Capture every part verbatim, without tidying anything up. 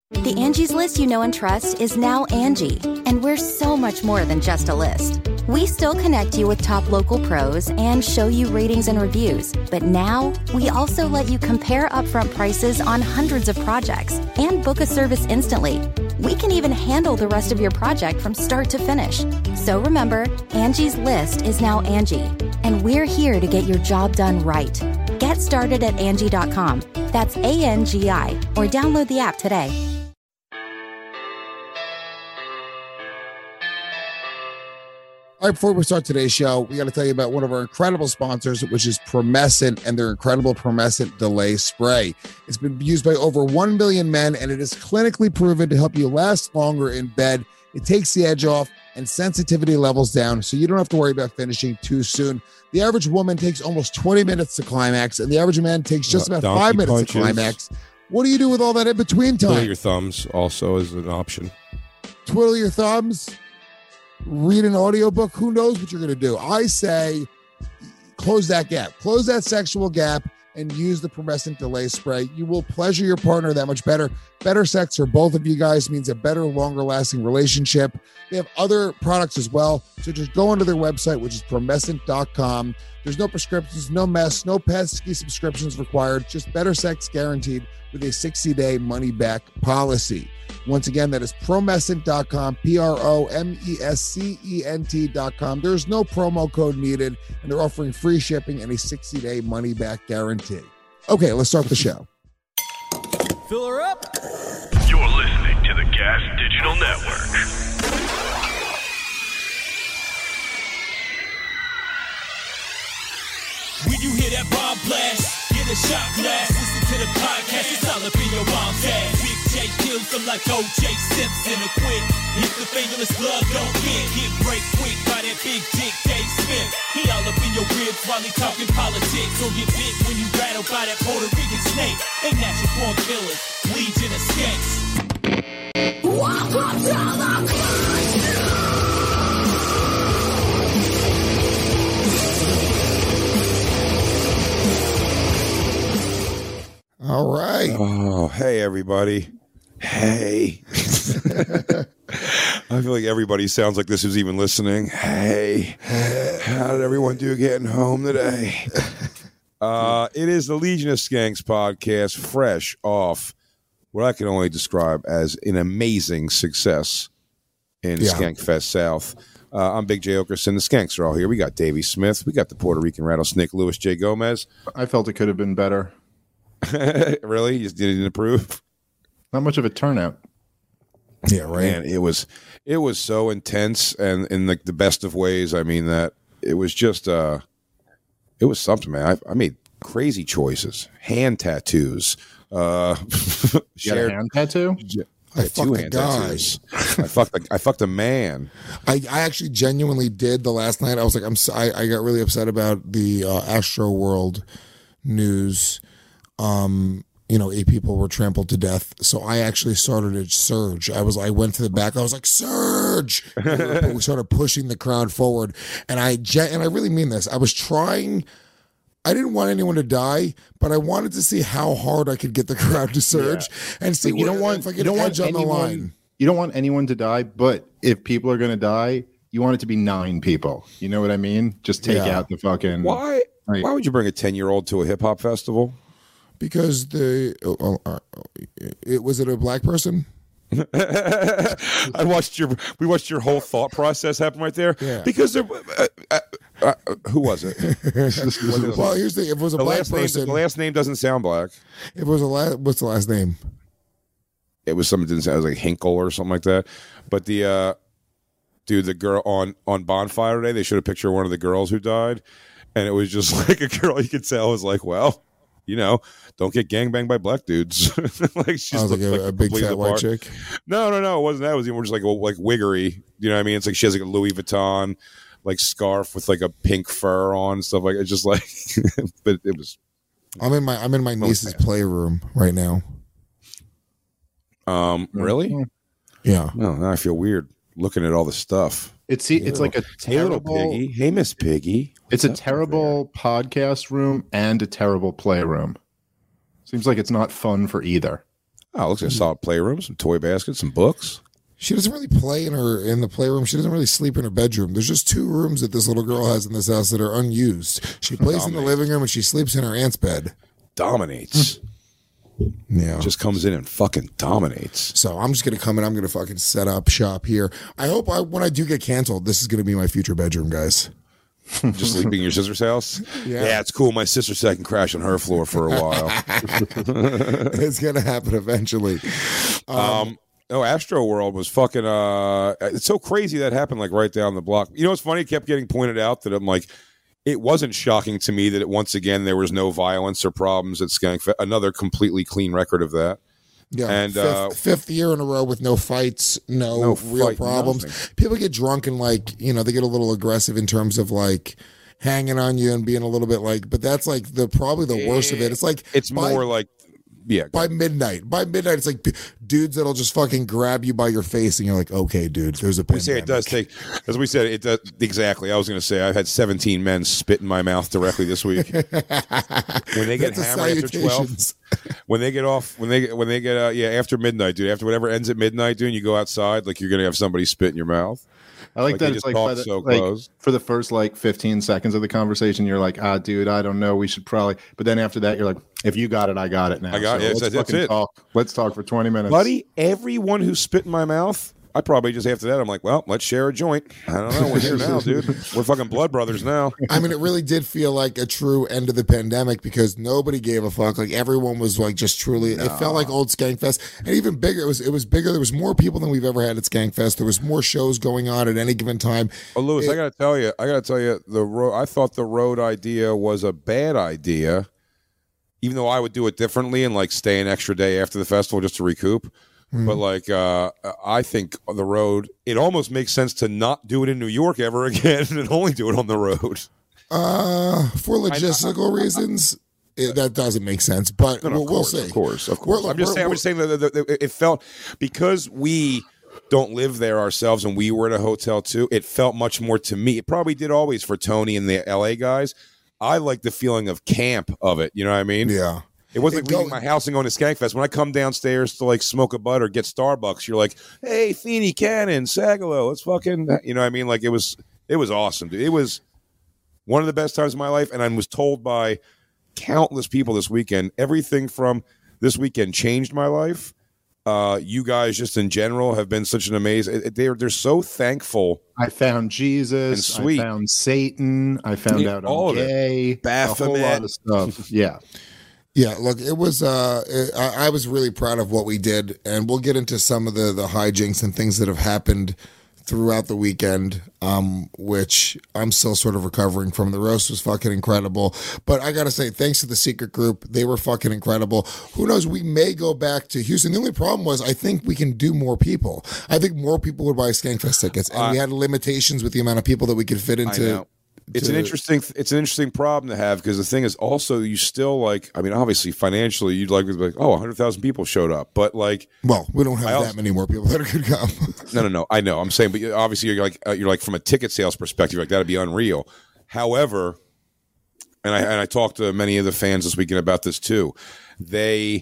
The Angie's List you know and trust is now Angie, and we're so much more than just a list. We still connect you with top local pros and show you ratings and reviews, but now we also let you compare upfront prices on hundreds of projects and book a service instantly. We can even handle the rest of your project from start to finish. So remember, Angie's List is now Angie, and we're here to get your job done right. Get started at Angie dot com. That's A N G I, or download the app today. All right, before we start today's show, we got to tell you about one of our incredible sponsors, which is Promescent and their incredible Promescent Delay Spray. It's been used by over one million men, and it is clinically proven to help you last longer in bed. It takes the edge off and sensitivity levels down, so you don't have to worry about finishing too soon. The average woman takes almost twenty minutes to climax, and the average man takes just about Donkey five minutes punches. to climax. What do you do with all that in-between time? Twiddle your thumbs also is an option. Twiddle your thumbs? Read an audiobook? Who knows what you're going to do? I say close that gap. Close that sexual gap and use the Promescent Delay Spray. You will pleasure your partner that much better. Better sex for both of you guys means a better, longer-lasting relationship. They have other products as well, so just go onto their website, which is promescent dot com. There's no prescriptions, no mess, no pesky subscriptions required, just better sex guaranteed with a sixty-day money-back policy. Once again, that is promescent dot com, P R O M E S C E N T dot com. There's no promo code needed, and they're offering free shipping and a sixty-day money-back guarantee. Okay, let's start the show. Fill her up. You're listening to the Gas Digital Network. When you hear that bomb blast, get a shot glass. Listen to the podcast, it's all up in your mom's ass. Big J kills them like O J Simpson. A quit, if the fingerless blood don't get, get break quick by that big dick Dave Smith. He all up in your ribs while he talking politics. So get bit when you rattled by that Puerto Rican snake. They natural born killers, legion of skanks. Welcome to the All right. Oh, hey, everybody. Hey. I feel like everybody sounds like this who's even listening. Hey. How did everyone do getting home today? Uh, it is the Legion of Skanks podcast, fresh off what I can only describe as an amazing success in Yeah. Skankfest South. Uh, I'm Big J Okerson. The Skanks are all here. We got Davey Smith. We got the Puerto Rican rattlesnake, Louis J. Gomez. I felt it could have been better. Really? You just didn't approve? Not much of a turnout. Yeah, right. Man, it was it was so intense and in like the best of ways. I mean that it was just uh it was something, man. I, I made crazy choices. Hand tattoos. Uh You shared got a hand tattoo? I I had two fucked a hand guy. tattoos. I fucked a, I fucked a man. I, I actually genuinely did the last night. I was like, I'm. so- I, I got really upset about the uh, Astro World news. Um, you know, eight people were trampled to death. So I actually started a surge. I was. I went to the back. I was like, surge. And we started pushing the crowd forward, and I gen- and I really mean this. I was trying. I didn't want anyone to die, but I wanted to see how hard I could get the crowd to surge and see. You don't want if I you could don't want edge on the anyone, line. You don't want anyone to die, but if people are going to die, you want it to be nine people. You know what I mean? Just take Yeah. out the fucking. Why Right. why would you bring a ten year old to a hip hop festival? Because the oh, oh, uh, it was it a black person? I watched your we watched your whole thought process happen right there. Yeah. Because there, uh, uh, uh, who was it? Well, here's the if it was a The black last name person. the last name doesn't sound black. If it was a la- what's the last name? It was something that didn't sound, it was like Hinkle or something like that. But the uh, dude, the girl on on Bonfire Day, they showed a picture of one of the girls who died, and it was just like a girl you could tell was like, well, you know, don't get gangbanged by black dudes. Like she's I was like a, a big fat white chick. No, no, no, it wasn't that. It was even more just like like wiggery. You know what I mean? It's like she has like a Louis Vuitton like scarf with like a pink fur on and stuff like it's just like but it was I'm in my I'm in my niece's playroom right now. um really? Yeah. No, now I feel weird looking at all the stuff. It's it's like a Hey, little terrible. piggy. Hey, Miss Piggy. It's a What's up terrible podcast room and a terrible playroom. Seems like it's not fun for either. Oh, looks like a solid playroom, some toy baskets, some books. She doesn't really play in her in the playroom. She doesn't really sleep in her bedroom. There's just two rooms that this little girl has in this house that are unused. She plays in the living room and she sleeps in her aunt's bed. Dominates. Yeah. Just comes in and fucking dominates. So I'm just going to come in. I'm going to fucking set up shop here. I hope I, when I do get canceled, this is going to be my future bedroom, guys. Just sleeping in your sister's house? Yeah. Yeah, it's cool. My sister said I can crash on her floor for a while. It's going to happen eventually. Um, um, oh, Astro World was fucking, uh, it's so crazy that happened like right down the block. You know what's funny? It kept getting pointed out that I'm like, it wasn't shocking to me that it, once again there was no violence or problems at Skankfest. Another completely clean record of that. Yeah, and fifth, uh, fifth year in a row with no fights, no, no real fight, problems. nothing. People get drunk and like, you know, they get a little aggressive in terms of like hanging on you and being a little bit like, but that's like the probably the worst of it. It's like it's by, more like, yeah. by midnight. By midnight, it's like p- dudes that'll just fucking grab you by your face, and you're like, okay, dude, there's a We pandemic. say it does take, as we said, it does exactly. I was going to say I've had seventeen men spit in my mouth directly this week. When they get That's a hammered after twelve, salutations. when they get off, when they when they get uh, yeah after midnight, dude. After whatever ends at midnight, dude, you go outside like you're going to have somebody spit in your mouth. I like, Like, that they it's just like, talk by the, so like close. for the first like fifteen seconds of the conversation, you're like, ah, dude, I don't know. We should probably. But then after that, you're like, if you got it, I got it now. I got it. Let's That's- that's fucking it. talk. Let's talk for twenty minutes, Buddy, everyone who spit in my mouth, I probably just after that, I'm like, well, let's share a joint. I don't know. We're here now, dude. We're fucking blood brothers now. I mean, it really did feel like a true end of the pandemic because nobody gave a fuck. Like everyone was like just truly. It felt like old Skankfest, and even bigger. It was it was bigger. There was more people than we've ever had at Skankfest. There was more shows going on at any given time. Oh, Lewis, It- I got to tell you, I got to tell you, the road. I thought the road idea was a bad idea, even though I would do it differently and like stay an extra day after the festival just to recoup. But like, uh, I think on the road, it almost makes sense to not do it in New York ever again and only do it on the road. Uh, for logistical reasons, it, that doesn't make sense. But No, no, we'll, of we'll course, see. Of course, of We're- course. look, I'm just we're- saying. I'm just saying that, that, that it felt because we don't live there ourselves and we were at a hotel too. It felt much more to me. It probably did always for Tony and the L A guys. I like the feeling of camp of it. You know what I mean? Yeah. It wasn't It like leaving go- my house and going to Skankfest. When I come downstairs to like smoke a bud or get Starbucks, you're like, "Hey, Feeney Cannon, Sagalo, let's fucking," you know what I mean? Like it was, it was awesome, dude. It was one of the best times of my life, and I was told by countless people this weekend. Everything from this weekend changed my life. Uh, you guys, just in general, have been such an amazing. They're they're so thankful. I found Jesus. And sweet. I found Satan. I found Yeah, out all I'm of it. gay. A whole lot Baphomet. of stuff. Yeah. Yeah, look, it was. Uh, it, I, I was really proud of what we did, and we'll get into some of the the hijinks and things that have happened throughout the weekend, um, which I'm still sort of recovering from. The roast was fucking incredible, but I gotta say, thanks to the secret group, they were fucking incredible. Who knows? We may go back to Houston. The only problem was, I think we can do more people. I think more people would buy Skankfest tickets, and Uh, we had limitations with the amount of people that we could fit I into. know. It's an to- interesting. It's an interesting problem to have because the thing is also you still like. I mean, obviously financially, you'd like to be like, oh, a hundred thousand people showed up, but like, Well, we don't have I also- that many more people that could come. no, no, no. I know. I'm saying, but you- obviously, you're like, uh, you're like from a ticket sales perspective, like that'd be unreal. However, and I and I talked to many of the fans this weekend about this too. They,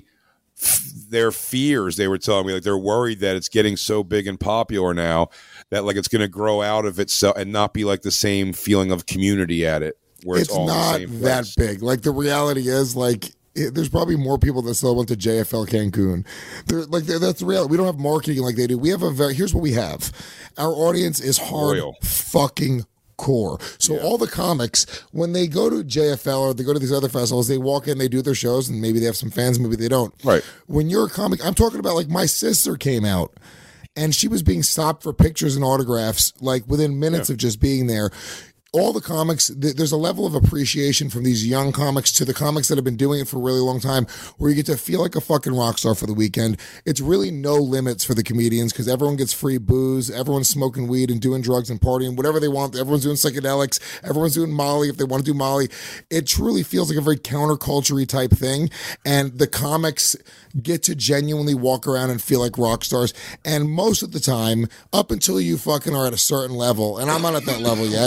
their fears, they were telling me like they're worried that it's getting so big and popular now that like it's going to grow out of itself and not be like the same feeling of community at it. Where it's, It's all in the not same that place. big. Like the reality is, like it, there's probably more people that still went to J F L Cancun. They're, like they're, that's the reality. We don't have marketing like they do. We have a very. Here's what we have. Our audience is hard Loyal. fucking core. So all the comics, when they go to J F L or they go to these other festivals, they walk in, they do their shows, and maybe they have some fans, maybe they don't. Right. When you're a comic, I'm talking about like my sister came out. And she was being stopped for pictures and autographs, like within minutes of just being there. All the comics, th- there's a level of appreciation from these young comics to the comics that have been doing it for a really long time where you get to feel like a fucking rock star for the weekend. It's really no limits for the comedians because everyone gets free booze. Everyone's smoking weed and doing drugs and partying, whatever they want. Everyone's doing psychedelics. Everyone's doing Molly if they want to do Molly. It truly feels like a very counterculture-y type thing. And the comics get to genuinely walk around and feel like rock stars. And most of the time, up until you fucking are at a certain level, and I'm not at that level yet. Big J,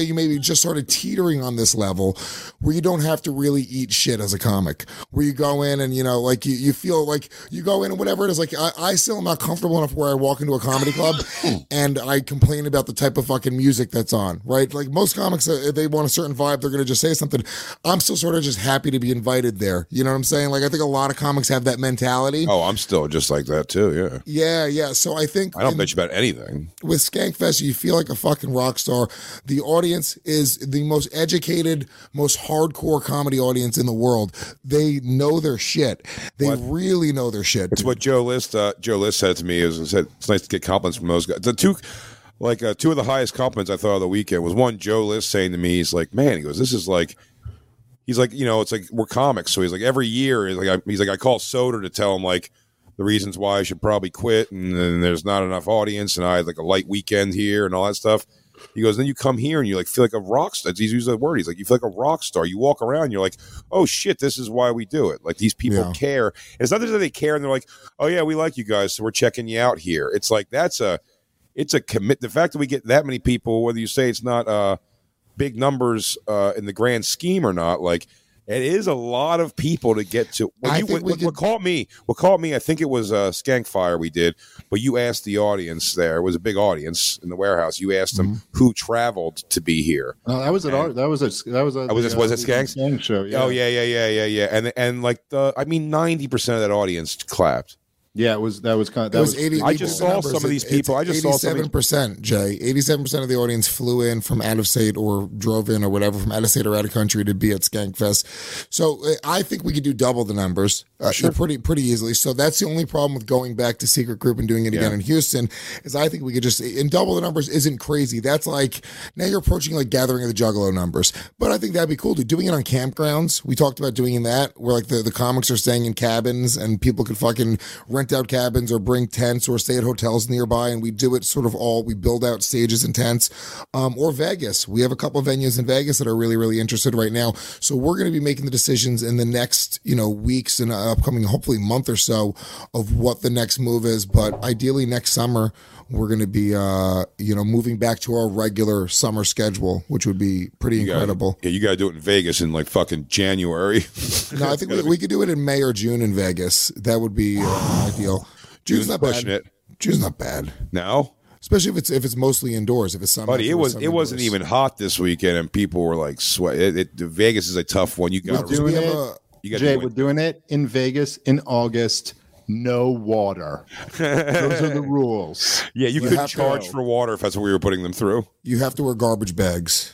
you maybe just started teetering on this level where you don't have to really eat shit as a comic, where you go in and, you know, like you, you feel like you go in and whatever it is. Like I, I still am not comfortable enough where I walk into a comedy club and I complain about the type of fucking music that's on, right? Like most comics, if they want a certain vibe, they're going to just say something. I'm still sort of just happy to be invited there. You know what I'm saying? Like I think a lot of comics have that mentality. Oh, I'm still just like that too. Yeah. Yeah, yeah. So I think I don't in, bitch about anything. With Skankfest, you feel like a fucking rock star. The audience is the most educated, most hardcore comedy audience in the world. They know their shit. They what? really know their shit. It's dude. what Joe List. Uh, Joe List said to me is said it's nice to get compliments from those guys. The two. Like uh, two of the highest compliments I thought of the weekend was one Joe List saying to me, he's like, man, he goes, this is like, he's like, you know, it's like we're comics. So he's like, every year, he's like, I, he's like, I call Soder to tell him like the reasons why I should probably quit, and, and there's not enough audience, and I had like a light weekend here and all that stuff. He goes, then you come here and you like feel like a rock star. He's using that word. He's like, you feel like a rock star. You walk around, and you're like, oh shit, this is why we do it. Like these people yeah. care. And it's not that they care, and they're like, oh yeah, we like you guys, so we're checking you out here. It's like that's a It's a commit. The fact that we get that many people, whether you say it's not uh, big numbers uh, in the grand scheme or not, like it is a lot of people to get to. Well, you, what, what, what caught me? What caught me? I think it was uh, Skankfire we did, but you asked the audience there. It was a big audience in the warehouse. You asked them mm-hmm. who traveled to be here. Oh, that was an art. That was a. That was a. Was it? Was it Skanks? Skank show. Yeah. Oh yeah, yeah, yeah, yeah, yeah. And and like the, I mean, ninety percent of that audience clapped. Yeah, it was that was kind of that it was, was eighty. I just saw numbers. some of these people. It's I just saw eighty-seven percent, Jay. Eighty-seven percent of the audience flew in from out of state or drove in or whatever from out of state or out of country to be at Skankfest. So I think we could do double the numbers, uh, sure. pretty pretty easily. So that's the only problem with going back to Secret Group and doing it yeah. again in Houston is I think we could just and double the numbers isn't crazy. That's like now you're approaching like Gathering of the Juggalo numbers. But I think that'd be cool. Dude, doing it on campgrounds. We talked about doing that where like the the comics are staying in cabins and people could fucking rent out cabins or bring tents or stay at hotels nearby, and we do it sort of all, we build out stages and tents, um, or Vegas. We have a couple of venues in Vegas that are really, really interested right now. So we're going to be making the decisions in the next, you know, weeks and upcoming, hopefully month or so of what the next move is. But ideally next summer, we're going to be, uh, you know, moving back to our regular summer schedule, which would be pretty you incredible. Gotta, yeah, you got to do it in Vegas in like fucking January. No, I think we, we could do it in May or June in Vegas. That would be uh, ideal. June's not pushing bad. it. June's not bad. No, especially if it's if it's mostly indoors. If it's summer, buddy, it was it wasn't even hot this weekend, and people were like sweat. It, it, Vegas is a tough one. You got to doing it. A, you got Jay, we're doing it in Vegas in August. No water. Those are the rules. Yeah, you, you could charge to, for water if that's what we were putting them through. You have to wear garbage bags.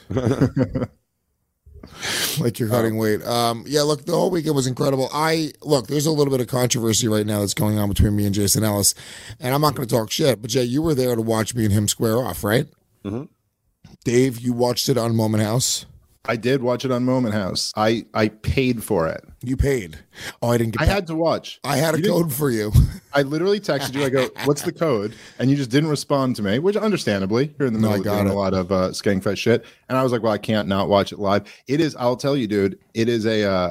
Like you're cutting weight. Um, yeah, look, the whole weekend was incredible. I look, there's a little bit of controversy right now that's going on between me and Jason Ellis, and I'm not going to talk shit. But Jay, you were there to watch me and him square off, right? Mm-hmm. Dave, you watched it on Moment House. I did watch it on Moment House. I, I paid for it. You paid. Oh, I didn't get I had to watch. I had a you code for you. I literally texted you. I go, what's the code? And you just didn't respond to me, which understandably, you're in the middle no, of doing it. a lot of uh, Skankfest shit. And I was like, well, I can't not watch it live. It is, I'll tell you, dude, it is a uh,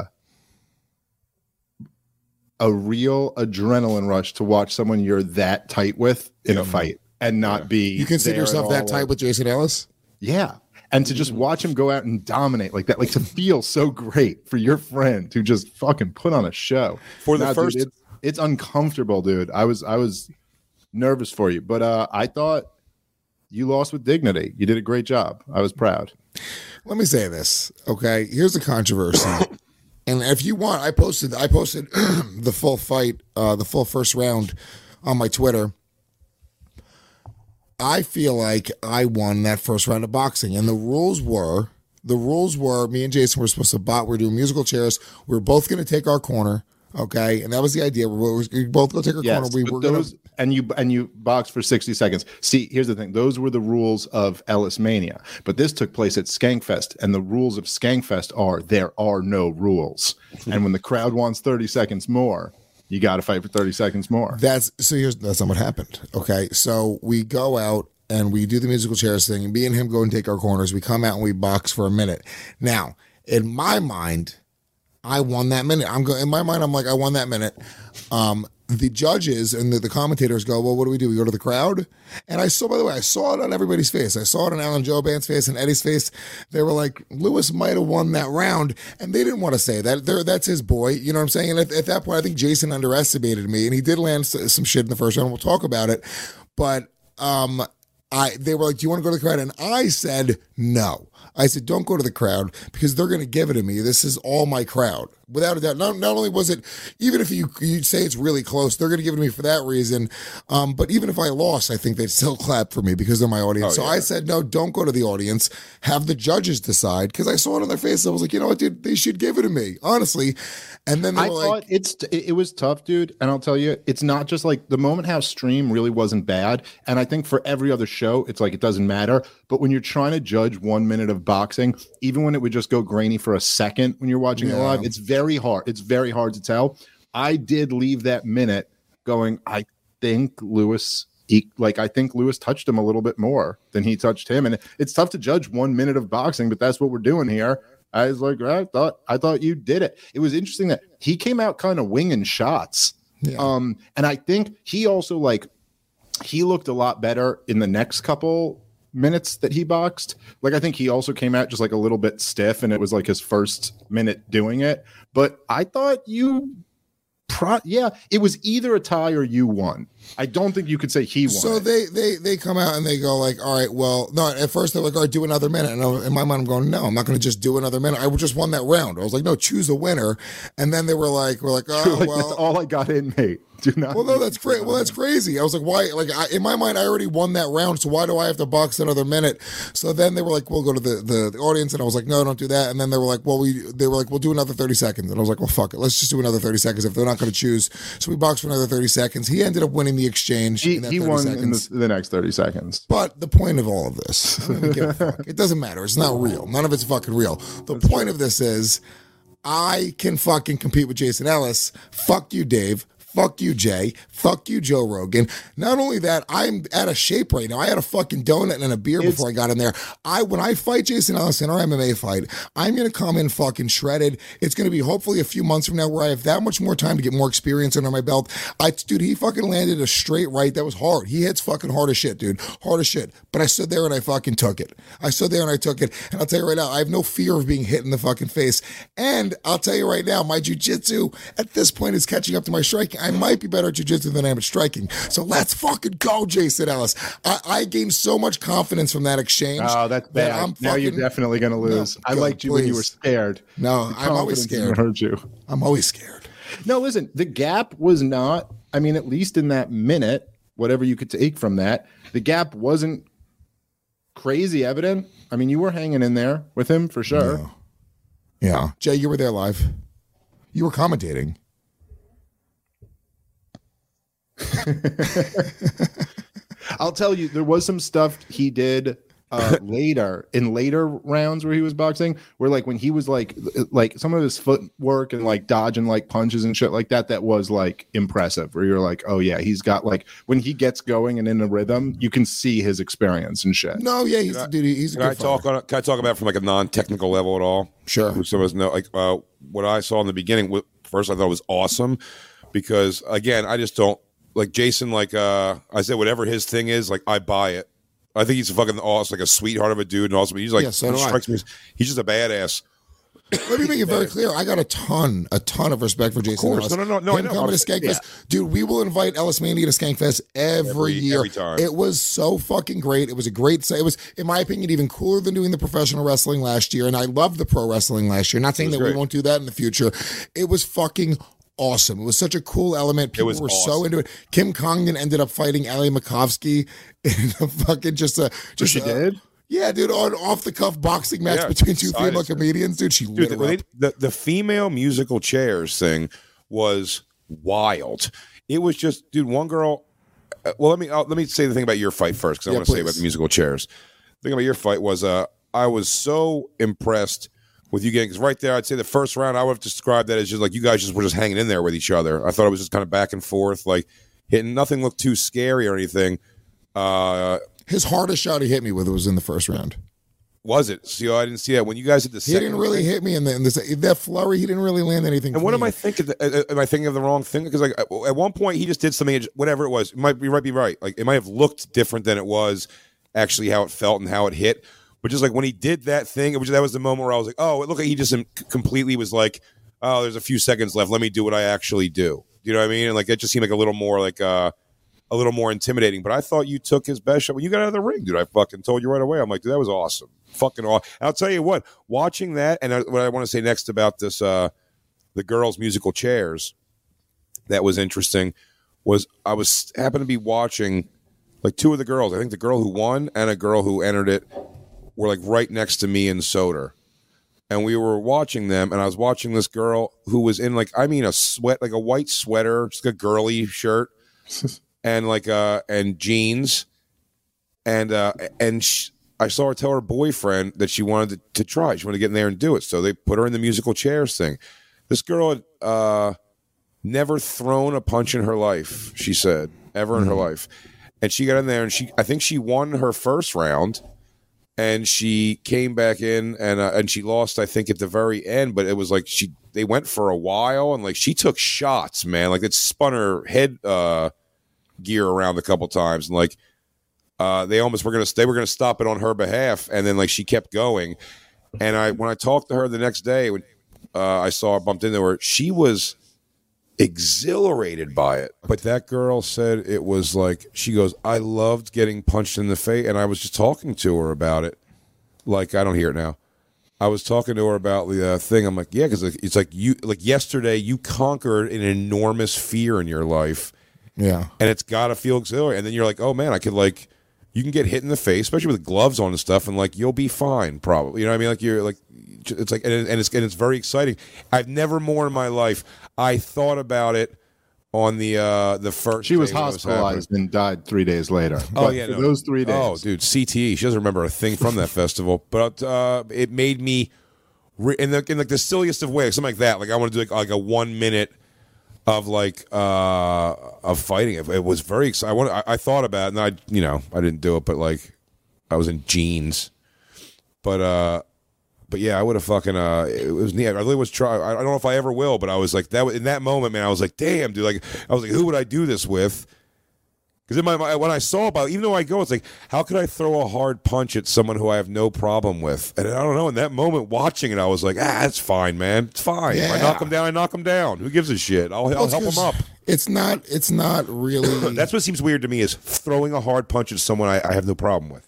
a real adrenaline rush to watch someone you're that tight with in yeah. a fight and not yeah. be. You consider yourself that tight with Jason Ellis? Yeah. And to just watch him go out and dominate like that, like to feel so great for your friend who just fucking put on a show. For the now, first, dude, it's, it's uncomfortable, dude. I was I was nervous for you, but uh, I thought you lost with dignity. You did a great job. I was proud. Let me say this, okay? Here's the controversy, and if you want, I posted I posted the full fight, uh, the full first round on my Twitter. I feel like I won that first round of boxing, and the rules were, the rules were, me and Jason were supposed to bot, we were doing musical chairs, we were both going to take our corner, okay, and that was the idea, we were, we were both going to take our yes, corner, we were those, gonna... and you and you boxed for sixty seconds. See, here's the thing, those were the rules of Ellis Mania, but this took place at Skankfest, and the rules of Skankfest are, there are no rules, and when the crowd wants thirty seconds more, you got to fight for thirty seconds more. That's so. Here's that's not what happened. Okay, so we go out and we do the musical chairs thing, and me and him go and take our corners. We come out and we box for a minute. Now, in my mind, I won that minute. I'm going in my mind. I'm like, I won that minute. Um, the judges and the, the commentators go, well, what do we do? We go to the crowd? And I saw, by the way, I saw it on everybody's face. I saw it on Alan Joban's face and Eddie's face. They were like, Lewis might have won that round. And they didn't want to say that. They're, that's his boy. You know what I'm saying? And at, at that point, I think Jason underestimated me. And he did land some shit in the first round. We'll talk about it. But um, I they were like, do you want to go to the crowd? And I said, no. I said, don't go to the crowd because they're going to give it to me. This is all my crowd. Without a doubt. Not, not only was it, even if you you say it's really close, they're going to give it to me for that reason. Um, but even if I lost, I think they'd still clap for me because they're my audience. Oh, so yeah. I said, no, don't go to the audience. Have the judges decide because I saw it on their face. I was like, you know what, dude? They should give it to me, honestly. And then they I were thought like, it's it was tough, dude. And I'll tell you, it's not just like the Moment House stream really wasn't bad. And I think for every other show, it's like it doesn't matter. But when you're trying to judge one minute of boxing, even when it would just go grainy for a second when you're watching yeah. it live, it's very hard. It's very hard to tell. I did leave that minute going, I think Lewis, he, like, I think Lewis touched him a little bit more than he touched him. And it's tough to judge one minute of boxing, but that's what we're doing here. I was like, I thought, I thought you did it. It was interesting that he came out kind of winging shots. Yeah. Um, and I think he also, like, he looked a lot better in the next couple minutes that he boxed. Like, I think he also came out just like a little bit stiff, and it was like his first minute doing it. But I thought you, pro- yeah, it was either a tie or you won. I don't think you could say he won. So they they they come out and they go like, all right, well, no. At first they're like, all right, do another minute. And in my mind, I'm going, no, I'm not going to just do another minute. I just won that round. I was like, no, choose a winner. And then they were like, we're like, oh, like, well, that's all I got in, mate. Do not. Well, no, that's great. Well, that's crazy. I was like, why? Like, I, in my mind, I already won that round, so why do I have to box another minute? So then they were like, we'll go to the, the, the audience, and I was like, no, don't do that. And then they were like, well, we they were like, we'll do another thirty seconds. And I was like, well, fuck it, let's just do another thirty seconds if they're not going to choose. So we boxed for another thirty seconds. He ended up winning the exchange. He, in that he thirty won seconds. in the, the next thirty seconds. But the point of all of this, I don't give a fuck. It doesn't matter. It's not real. None of it's fucking real. The that's point true. Of this is, I can fucking compete with Jason Ellis. Fuck you, Dave. Fuck you, Jay. Fuck you, Joe Rogan. Not only that, I'm out of shape right now. I had a fucking donut and a beer it's, before I got in there. I When I fight Jason Ellis in our M M A fight, I'm going to come in fucking shredded. It's going to be hopefully a few months from now where I have that much more time to get more experience under my belt. I, dude, he fucking landed a straight right that was hard. He hits fucking hard as shit, dude. Hard as shit. But I stood there and I fucking took it. I stood there and I took it. And I'll tell you right now, I have no fear of being hit in the fucking face. And I'll tell you right now, my jiu-jitsu at this point is catching up to my striking. I might be better at jiu-jitsu than I am at striking. So let's fucking go, Jason Ellis. I, I gained so much confidence from that exchange. Oh, that's bad. That I'm fucking, now you're definitely going to lose. No, I liked you please. When you were scared. No, I'm always scared. Hurt you. I'm always scared. No, listen, the gap was not, I mean, at least in that minute, whatever you could take from that, the gap wasn't crazy evident. I mean, you were hanging in there with him for sure. Yeah. yeah. Jay, you were there live. You were commentating. I'll tell you, there was some stuff he did uh, later in later rounds where he was boxing, where like when he was like like some of his footwork and like dodging like punches and shit like that, that was like impressive. Where you're like, oh yeah, he's got like when he gets going and in a rhythm, you can see his experience and shit. No, yeah, he's I, dude. He's a can good I talk on? Can I talk about it from like a non-technical level at all? Sure. Who some of us know, like uh, what I saw in the beginning. First, I thought it was awesome because again, I just don't. Like Jason, like uh, I said, whatever his thing is, like I buy it. I think he's a fucking awesome, like a sweetheart of a dude, and also he's like, yeah, so he strikes me, he's just a badass. Let me make it very clear. I got a ton, a ton of respect for Jason Ellis. No, no, no, no. Him coming to Skankfest, yeah. Dude. We will invite Ellis Mania to Skankfest every, every year. Every time. It was so fucking great. It was a great. It was, in my opinion, even cooler than doing the professional wrestling last year. And I loved the pro wrestling last year. Not saying that great. We won't do that in the future. It was fucking awesome. It was such a cool element. People were awesome. So into it. Kim Congdon ended up fighting Ali Makovsky in a fucking just a just she a, did. Yeah, dude, on off the cuff boxing match yeah, between two female comedians, dude. She dude, lit her the, up. The, the female musical chairs thing was wild. It was just, dude. One girl. Uh, well, let me uh, let me say the thing about your fight first because I yeah, want to say about the musical chairs. The thing about your fight was, uh, I was so impressed with you getting, because right there, I'd say the first round, I would have described that as just like you guys just were just hanging in there with each other. I thought it was just kind of back and forth, like hitting. Nothing looked too scary or anything. Uh, His hardest shot he hit me with was in the first round. was it? See, I didn't see that when you guys did the. He second didn't really thing. hit me in, the, in this that flurry. He didn't really land anything. And what clean. am I thinking? Am I thinking of the wrong thing? Because like at one point he just did something, whatever it was. It might be might be right. Like it might have looked different than it was actually how it felt and how it hit. But just like when he did that thing, it was that was the moment where I was like, oh, it looked like he just completely was like, oh, there's a few seconds left. Let me do what I actually do. You know what I mean? And like it just seemed like a little more like uh, a little more intimidating. But I thought you took his best shot when you got out of the ring, dude. I fucking told you right away. I'm like, dude, that was awesome. Fucking awesome. I'll tell you what, watching that, and what I want to say next about this, uh, the girls' musical chairs, that was interesting, was I was happened to be watching like two of the girls. I think the girl who won and a girl who entered it were like right next to me and Soder. And we were watching them, and I was watching this girl who was in like, I mean, a sweat, like a white sweater, just a girly shirt, and like, uh, and jeans. And, uh, and she, I saw her tell her boyfriend that she wanted to, to try. She wanted to get in there and do it. So they put her in the musical chairs thing. This girl had uh, never thrown a punch in her life, she said, ever in mm-hmm. her life. And she got in there, and she, I think she won her first round. And she came back in, and uh, and she lost, I think, at the very end. But it was like she they went for a while, and like she took shots, man. Like it spun her head uh, gear around a couple times, and like uh, they almost were gonna they were gonna stop it on her behalf, and then like she kept going. And I when I talked to her the next day, when uh, I saw her bumped into her, she was exhilarated by it. But that girl said it was like, she goes, I loved getting punched in the face. And I was just talking to her about it. Like, I don't hear it now. I was talking to her about the uh, thing. I'm like, yeah, because it's like you, like yesterday, you conquered an enormous fear in your life. Yeah. And it's got to feel exhilarating. And then you're like, oh man, I could like, you can get hit in the face, especially with gloves on and stuff, and like you'll be fine, probably. You know what I mean? Like you're like, it's like, and, and it's and it's very exciting. I've never more in my life. I thought about it on the uh, the first. She was day when it hospitalized and died three days later. Oh But yeah, for no. those three days. Oh, dude, C T E. She doesn't remember a thing from that festival, but uh, it made me re- in the in like the silliest of ways, something like that. Like I want to do like, like a one minute of like uh, of fighting. It, it was very exciting. I, want, I, I thought about it, and I you know I didn't do it, but like I was in jeans, but uh. But yeah, I would have fucking. Uh, it was neat. I really was trying. I don't know if I ever will, but I was like that. In that moment, man, I was like, "Damn, dude!" Like, I was like, "Who would I do this with?" Because in my mind, when I saw about, even though I go, it's like, how could I throw a hard punch at someone who I have no problem with? And I don't know. In that moment, watching it, I was like, "Ah, it's fine, man. It's fine. Yeah. If I knock him down, I knock him down. Who gives a shit? I'll, I'll help him up." It's not. It's not really. That's what seems weird to me is throwing a hard punch at someone I, I have no problem with.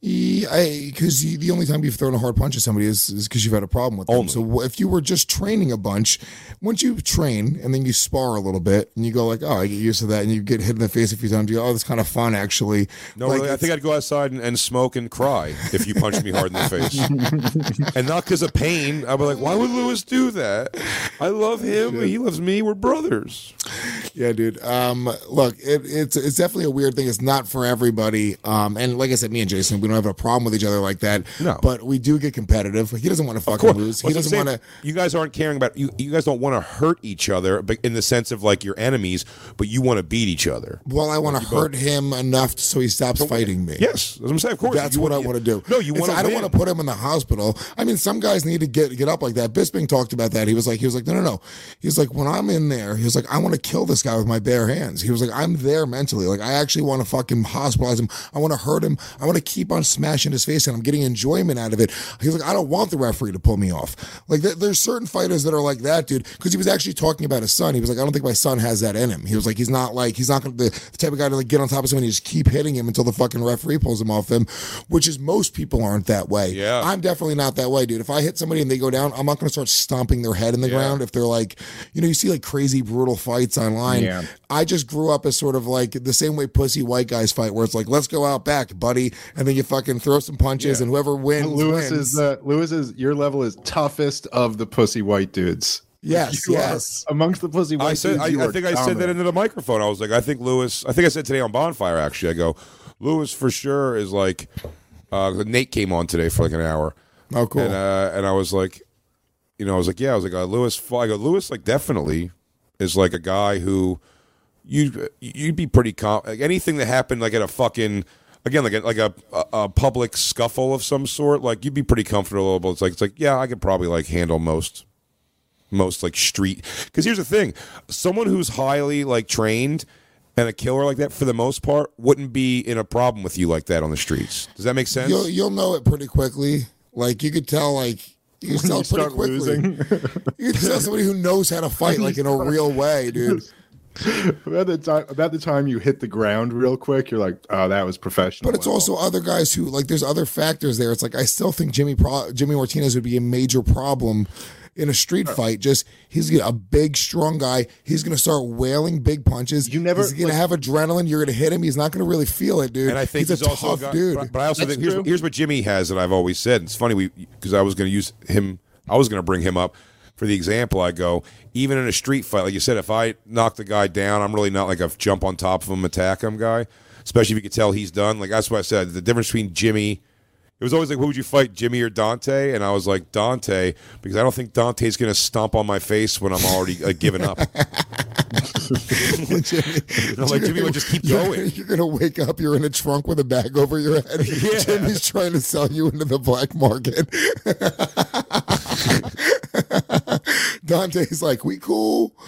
Because the only time you've thrown a hard punch at somebody is because you've had a problem with them. Only. So if you were just training a bunch, once you train and then you spar a little bit and you go like, oh, I get used to that, and you get hit in the face a few times, you go, oh, that's kind of fun actually. No, like, really, I think I'd go outside and, and smoke and cry if you punched me hard in the face. And not because of pain. I'd be like, why would Lewis do that? I love him. He loves me. We're brothers. Yeah, dude. Um, look, it, it's it's definitely a weird thing. It's not for everybody. Um, and like I said, me and Jason, we don't have a problem with each other like that. No. But we do get competitive. He doesn't want to fucking lose. He Well, doesn't saying, want to. You guys aren't caring about you. You guys don't want to hurt each other, but in the sense of like your enemies, but you want to beat each other. Well, I want to hurt him enough so he stops fighting me. Yes, that's what I'm saying. Of course, That's you what I want want to do. No, you It's- want. I don't want to put him in the hospital. I mean, some guys need to get get up like that. Bisping talked about that. He was like, he was like, no, no, no. He's like, when I'm in there, he was like, I want to kill this guy with my bare hands. He was like, I'm there mentally. Like, I actually want to fucking hospitalize him. I want to hurt him. I want to keep on smashing his face, and I'm getting enjoyment out of it. He was like, I don't want the referee to pull me off. Like, th- there's certain fighters that are like that, dude. Because he was actually talking about his son. He was like, I don't think my son has that in him. He was like, he's not like, he's not gonna, the, the type of guy to like get on top of someone and just keep hitting him until the fucking referee pulls him off him, which is most people aren't that way. Yeah. I'm definitely not that way, dude. If I hit somebody and they go down, I'm not going to start stomping their head in the Yeah. ground. If they're like, you know, you see like crazy brutal fights online. Yeah. I just grew up as sort of like the same way pussy white guys fight, where it's like, let's go out back, buddy, and then you fucking throw some punches, Yeah. and whoever wins Lewis wins. is uh, Lewis is your level is toughest of the pussy white dudes. Yes, You are- yes. amongst the pussy white I said. dudes, you I, I are think I said that dominant. into the microphone. I was like, I think Lewis. I think I said today on Bonfire. Actually, I go, Lewis for sure is like. Uh, Nate came on today for like an hour. Oh, cool. And uh, and I was like, you know, I was like, yeah, I was like, uh, Lewis. I go, Lewis, like definitely is like a guy who you you'd be pretty com- like anything that happened like at a fucking again, like a, like a, a a public scuffle of some sort, like you'd be pretty comfortable. But it's like it's like yeah, I could probably like handle most most like street. Because here's the thing, someone who's highly like trained and a killer like that, for the most part, wouldn't be in a problem with you like that on the streets. Does that make sense? You'll you'll know it pretty quickly. Like you could tell, like you can tell you pretty start quickly. losing. You can tell somebody who knows how to fight, like in a real way, dude. About the time, about the time you hit the ground real quick, you're like, "Oh, that was professional." But it's level. also other guys who like. There's other factors there. It's like I still think Jimmy Pro- Jimmy Martinez would be a major problem in a street fight. Just he's a big, strong guy. He's going to start wailing big punches. You never- He's going like- to have adrenaline. You're going to hit him. He's not going to really feel it, dude. And I think he's, he's, a also tough a guy, dude. But, but I also That's think here's, true. here's what Jimmy has that I've always said. It's funny we because I was going to use him. I was going to bring him up for the example. I go, even in a street fight, like you said, if I knock the guy down, I'm really not like a jump on top of him, attack him guy. Especially if you can tell he's done. Like that's what I said. The difference between Jimmy. It was always like, who would you fight, Jimmy or Dante? And I was like, Dante, because I don't think Dante's going to stomp on my face when I'm already uh, giving up. I'm like, Jimmy would just keep going. You're going to wake up, you're in a trunk with a bag over your head. Yeah. Jimmy's trying to sell you into the black market. Dante's like, we cool?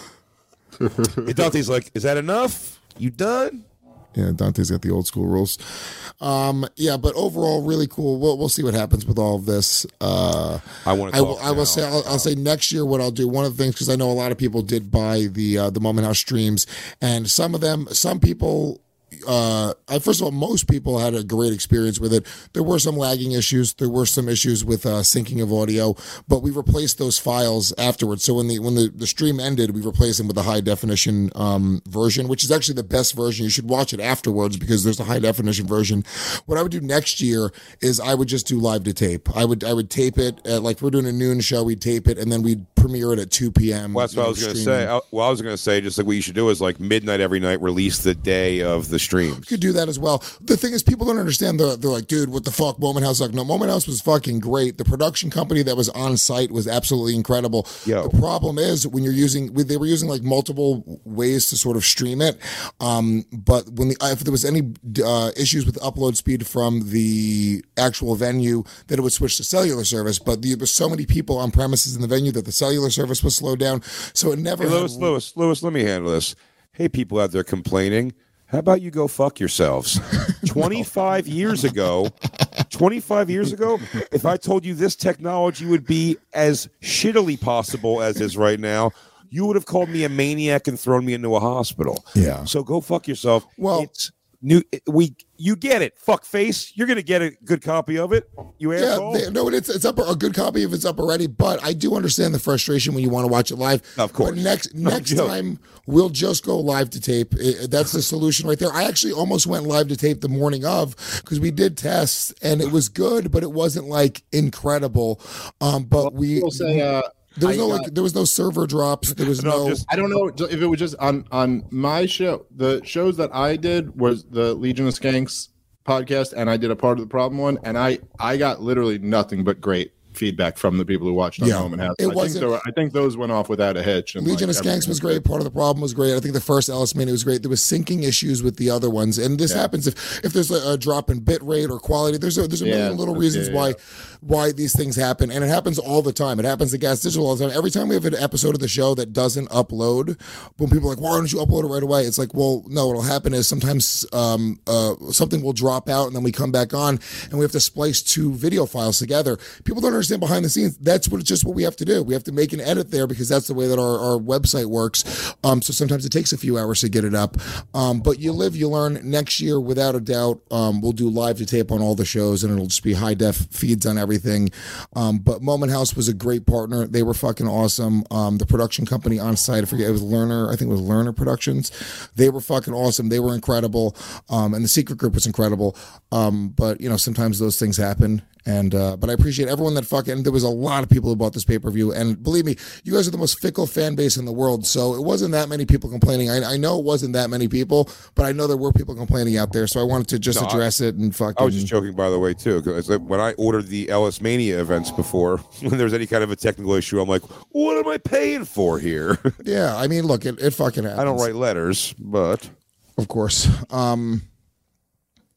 And Dante's like, is that enough? You done? Yeah, Dante's got the old school rules. Um, yeah, but overall, really cool. We'll we'll see what happens with all of this. Uh, I want I to. will. I will say. I'll, I'll say next year what I'll do. One of the things, because I know a lot of people did buy the uh, the Moment House streams, and some of them, some people. Uh, I, first of all, most people had a great experience with it. There were some lagging issues. There were some issues with uh, syncing of audio, but we replaced those files afterwards. So when the when the, the stream ended, we replaced them with the high definition um, version, which is actually the best version. You should watch it afterwards because there's a high definition version. What I would do next year is I would just do live to tape. I would I would tape it at, like we're doing a noon show. We'd tape it and then we'd premiere it at two p.m. Well, that's what I was going to say. I, well, I was going to say just like what you should do is like midnight every night, release the day of the streams. You could do that as well. The thing is, people don't understand. They're, they're like, dude, what the fuck? Moment House. Like, no, Moment House was fucking great. The production company that was on site was absolutely incredible. Yo. The problem is when you're using, they were using like multiple ways to sort of stream it. Um, but when the, if there was any uh, issues with upload speed from the actual venue, then it would switch to cellular service. But there was so many people on premises in the venue that the cellular service was slowed down. So it never. Hey, had- Lewis, Lewis, Lewis, let me handle this. Hey, people out there complaining. How about you go fuck yourselves? twenty-five years ago, twenty-five years ago, if I told you this technology would be as shittily possible as is right now, you would have called me a maniac and thrown me into a hospital. Yeah. So go fuck yourself. Well- it's new. We you get it, fuck face. You're gonna get a good copy of it. You asshole. Yeah, they, no, it's it's up a good copy if it's up already. But I do understand the frustration when you want to watch it live. Of course. But next next joke. time we'll just go live to tape. It- that's the solution right there. I actually almost went live to tape the morning of because we did tests and it was good, but it wasn't like incredible. Um, but we We'll say, uh, there was I no got- like there was no server drops. There was No, no. just- I don't know if it was just on on my show. The shows that I did was the Legion of Skanks podcast, and I did a part of the problem one, and I I got literally nothing but great feedback from the people who watched on Yeah, Moment House. it I think, wasn't- there were- I think those went off without a hitch. And Legion like, of Skanks everything was great. Part of the problem was great. I think the first Alice Mania was great. There was syncing issues with the other ones, and this Yeah. happens if, if there's a, a drop in bit rate or quality. There's a there's a Yeah, million little yeah, reasons yeah. why why these things happen, and it happens all the time. It happens to Gas Digital all the time. Every time we have an episode of the show that doesn't upload, when people are like, "Why don't you upload it right away?" It's like, well, no. What'll happen is sometimes um, uh, something will drop out, and then we come back on, and we have to splice two video files together. People don't understand behind the scenes. That's what it's just what we have to do. We have to make an edit there because that's the way that our, our website works. Um, so sometimes it takes a few hours to get it up. Um, but you live, you learn. Next year, without a doubt, um, we'll do live to tape on all the shows, and it'll just be high def feeds on everything. Um, but Moment House was a great partner. They were fucking awesome. Um, the production company on site, I forget, it was Lerner. I think it was Lerner Productions. They were fucking awesome. They were incredible. Um, and the Secret Group was incredible. Um, but you know, sometimes those things happen. And uh, but I appreciate everyone that fucking. There was a lot of people who bought this pay per view, and believe me, you guys are the most fickle fan base in the world. So it wasn't that many people complaining. I, I know it wasn't that many people, but I know there were people complaining out there. So I wanted to just No, I- address it and fucking. I was just joking, by the way, too. 'Cause it's like when I ordered the Ellis Mania events before, when there's any kind of a technical issue, I'm like, what am I paying for here? Yeah, I mean, look, it, it fucking happens. I don't write letters, but Of course. Um,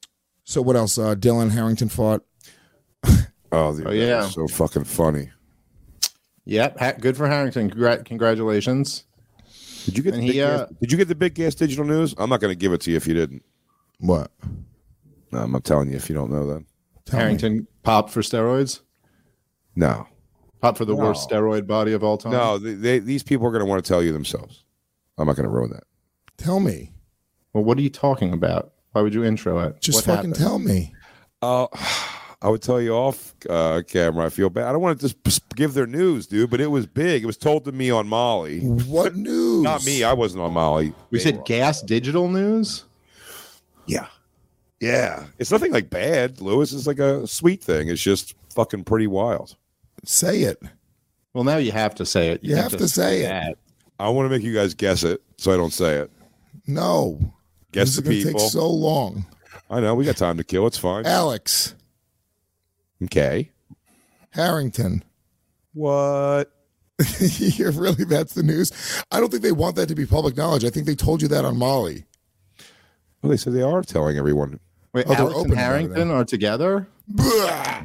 So what else? Uh, Dylan Harrington fought. Oh, dude, Oh, that yeah. was so fucking funny. Yep, ha- good for Harrington. Congra- congratulations. Did you get? And The he, big uh, gas, did you get the big gas digital news? I'm not going to give it to you if you didn't. What? No, I'm not telling you if you don't know that. Tell me. Harrington popped for steroids. No, Popped for the No. worst steroid body of all time. no. They, they, these people are going to want to tell you themselves. I'm not going to ruin that. Tell me. Well, what are you talking about? Why would you intro it? Just What fucking happened? tell me. Uh, I would tell you off uh, camera. I feel bad. I don't want to just give their news, dude, but it was big. It was told to me on Molly. What news? Not me. I wasn't on Molly. We They said were. gas digital news. Yeah. Yeah. It's nothing like bad, Lewis. It's like a sweet thing. It's just fucking pretty wild. Say it. Well, now you have to say it. You have to say it. that. I want to make you guys guess it, so I don't say it. No. Guess This the is gonna people. take so long. I know. We got time to kill. It's fine. Alex Okay. Harrington. What? Yeah, really, that's the news. I don't think they want that to be public knowledge. I think they told you that on Molly. Well, they said they are telling everyone. Wait, Oh, they're Alex open and about it Harrington now. are together. Blah!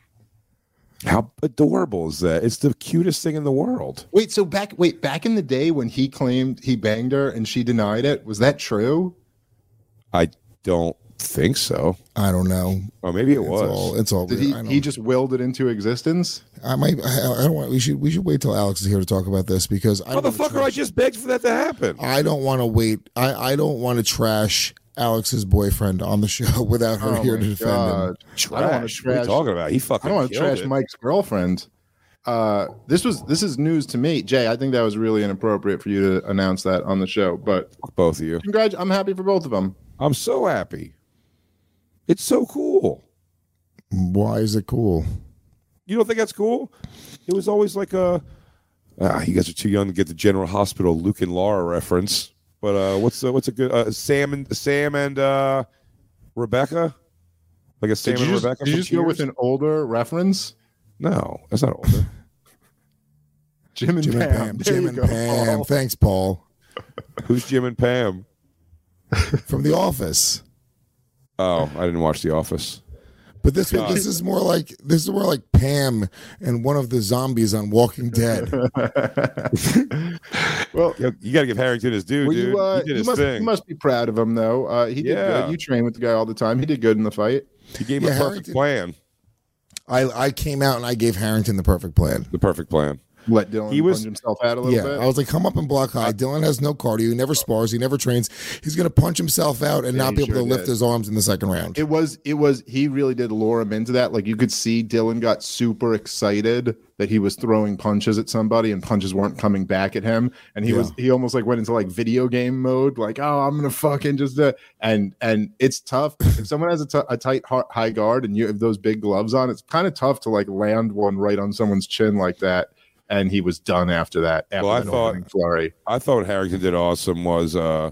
How adorable is that? It's the cutest thing in the world. Wait, so back wait back in the day when he claimed he banged her and she denied it, was that true? I don't think so. I don't know. Oh, maybe it It's was. all. It's all. Did weird. he? I, know. He just willed it into existence. I might. I, I don't want. We should. We should wait till Alex is here to talk about this because I don't wanna Motherfucker, I trash- just begged for that to happen. I don't want to wait. I. I don't want to trash Alex's boyfriend on the show without her Oh here my to defend God. him. I don't want to Trash. What are you trash. talking about? He I fucking don't want to killed trash it. Mike's girlfriend. Uh, this was this is news to me, Jay. I think that was really inappropriate for you to announce that on the show. But Fuck both of you. congrat, I'm happy for both of them. I'm so happy. It's so cool. Why is it cool? You don't think that's cool? It was always like a. Ah, you guys are too young to get the General Hospital Luke and Laura reference. But uh, what's the, what's a good uh, Sam and Sam and uh, Rebecca? Like a Sam Did you and just, Rebecca? did you from just go with Cheers? an older reference? No, that's not older. Jim and Jim Pam. and Pam. There Jim you and go, Pam. Paul. Thanks, Paul. Who's Jim and Pam? From The Office. Oh, I didn't watch The Office. But this one, this is more like this is more like Pam and one of the zombies on Walking Dead. Well, You, you got to give Harrington his due, well, dude. you, uh, he did you his must, thing. you must be proud of him, though. Uh, he did Yeah. good. You train with the guy all the time. He did good in the fight. He gave Yeah, him a perfect Harrington- plan. I I came out and I gave Harrington the perfect plan. The perfect plan. Let Dylan He was- punch himself out a little Yeah, bit. I was like, come up and block high. Dylan has no cardio. He never spars. He never trains. He's going to punch himself out and Yeah, not he be able sure to lift did. his arms in the second round. It was, it was, he really did lure him into that. Like you could see Dylan got super excited that he was throwing punches at somebody and punches weren't coming back at him. And he Yeah. was, he almost like went into like video game mode, like, oh, I'm going to fucking just, uh, and, and it's tough. If someone has a, t- a tight heart, high guard and you have those big gloves on, it's kind of tough to like land one right on someone's chin like that. And he was done after that. After Well, I that thought- opening flurry. I thought Harrington did awesome was uh,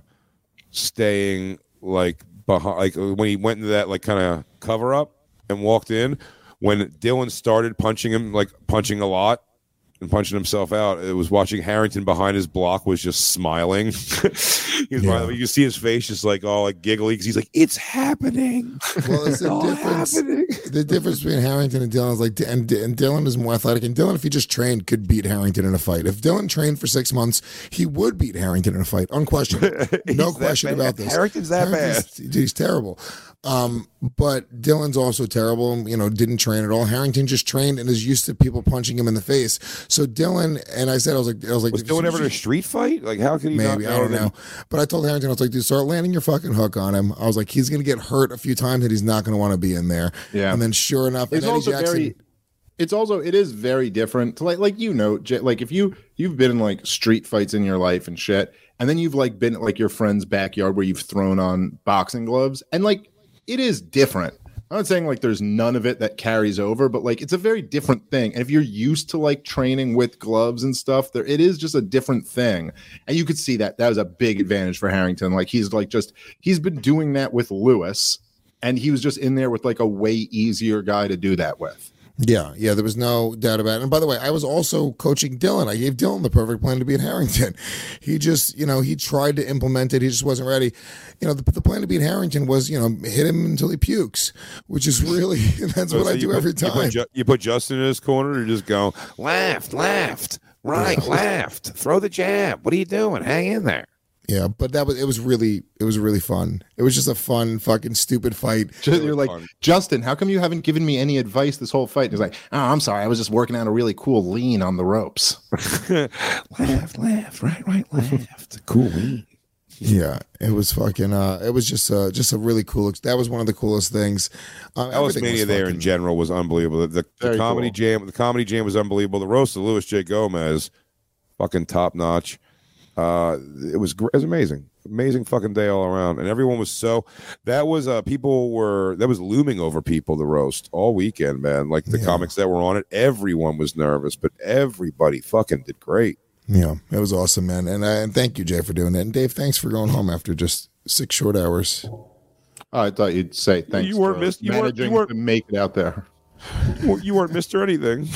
staying like behind, like when he went into that like kind of cover up and walked in. When Dylan started punching him, like punching a lot and punching himself out, it was watching Harrington behind his block was just smiling. he was Yeah. smiling. You could see his face just like all like giggly because he's like, "It's happening." Well, it's the all difference. happening. The difference between Harrington and Dylan is like, and, and Dylan is more athletic. And Dylan, if he just trained, could beat Harrington in a fight. If Dylan trained for six months, he would beat Harrington in a fight, unquestionable. He's No that question bad. about this. Harrington's that Harrington's- dude, he's terrible. Um, but Dylan's also terrible. You know, didn't train at all. Harrington just trained and is used to people punching him in the face. So Dylan, and I said, I was like, I was like, Was Dylan ever in a street fight? Like, how could he? not maybe I don't know. But I told Harrington, I was like, dude, start landing your fucking hook on him. I was like, he's gonna get hurt a few times that he's not gonna want to be in there. Yeah. And then sure enough, and It's Eddie also Jackson, very it's also it is very different to like like you know J- like if you you've been in like street fights in your life and shit and then you've like been at like your friend's backyard where you've thrown on boxing gloves and like it is different. I'm not saying like there's none of it that carries over, but like it's a very different thing. And if you're used to like training with gloves and stuff, there it is just a different thing. And you could see that that was a big advantage for Harrington. Like he's like just he's been doing that with Lewis, and he was just in there with like a way easier guy to do that with. Yeah, yeah, there was no doubt about it. And by the way, I was also coaching Dylan. I gave Dylan the perfect plan to beat Harrington. He just, you know, he tried to implement it. He just wasn't ready. You know, the, the plan to beat Harrington was, you know, hit him until he pukes, which is really, that's So what I you do put- every You time. put, Ju- you put Justin in his corner and just go, left, left, right, left, throw the jab. What are you doing? Hang in there. Yeah, but that was, it was really, it was really fun. It was just a fun, fucking stupid fight. Just- You're like, fun. Justin, how come you haven't given me any advice this whole fight? He's like, oh, I'm sorry. I was just working out a really cool lean on the ropes. Left, left, right, right, left. Cool. Yeah, it was fucking, uh, it was just, uh, just a really cool, that was one of the coolest things. Uh, Ellis everything Mania was there in fucking- general was unbelievable. The, the, the Very comedy cool. jam, the comedy jam was unbelievable. The roast of Louis J. Gomez, fucking top notch. Uh, it was gr- it was amazing, amazing fucking day all around, and everyone was so. That was uh, people were that was looming over people. The roast all weekend, man. Like the Yeah. comics that were on it, everyone was nervous, but everybody fucking did great. Yeah, it was awesome, man. And, uh, and thank you, Jay, for doing it. And Dave, thanks for going home after just six short hours. Oh, I thought you'd say thanks You weren't for missed- you weren't- managing you weren't- to make it out there. You weren't- You weren't Mister Anything.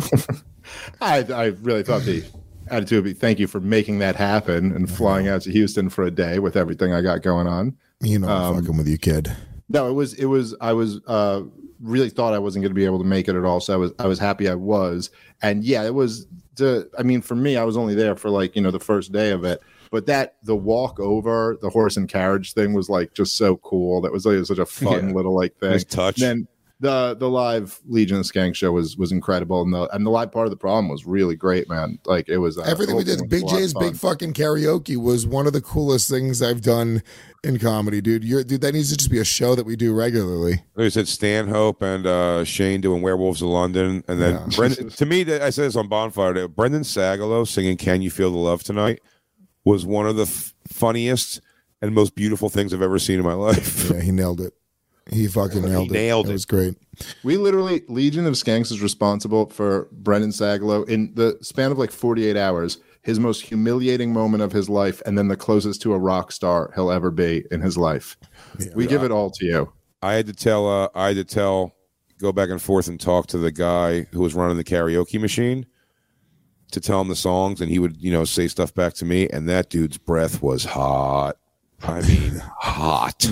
I, I really thought the attitude would be thank you for making that happen and flying out to Houston for a day with everything I got going on. You know, I'm fucking with you, kid. No, it was it was I was uh really thought I wasn't going to be able to make it at all, so I was I was happy I was. And yeah, it was the I mean for me I was only there for like, you know, the first day of it, but that the walk over the horse and carriage thing was like just so cool. That was like such a fun Yeah. little like thing. Nice touch. And then the the live Legion of Skank show was was incredible, and the and the live part of the problem was really great, man. Like it was uh, Everything we the whole did, thing was Big a lot of J's fun. Big Fucking Karaoke was one of the coolest things I've done in comedy, dude. You're, dude, that needs to just be a show that we do regularly. Like I said, Stanhope and uh, Shane doing Werewolves of London, and then Yeah. Brendan, to me, that I said this on Bonfire Day. Brendan Sagalow singing "Can You Feel the Love Tonight" was one of the f- funniest and most beautiful things I've ever seen in my life. Yeah, he nailed it. He fucking He nailed it. nailed It it. was great. We literally Legion of Skanks is responsible for Brendan Sagalow in the span of like forty-eight hours. His most humiliating moment of his life, and then the closest to a rock star he'll ever be in his life. we give it all to you. I had to tell, uh, I had to tell, go back and forth and talk to the guy who was running the karaoke machine to tell him the songs, and he would, you know, say stuff back to me, and that dude's breath was hot. I mean, hot.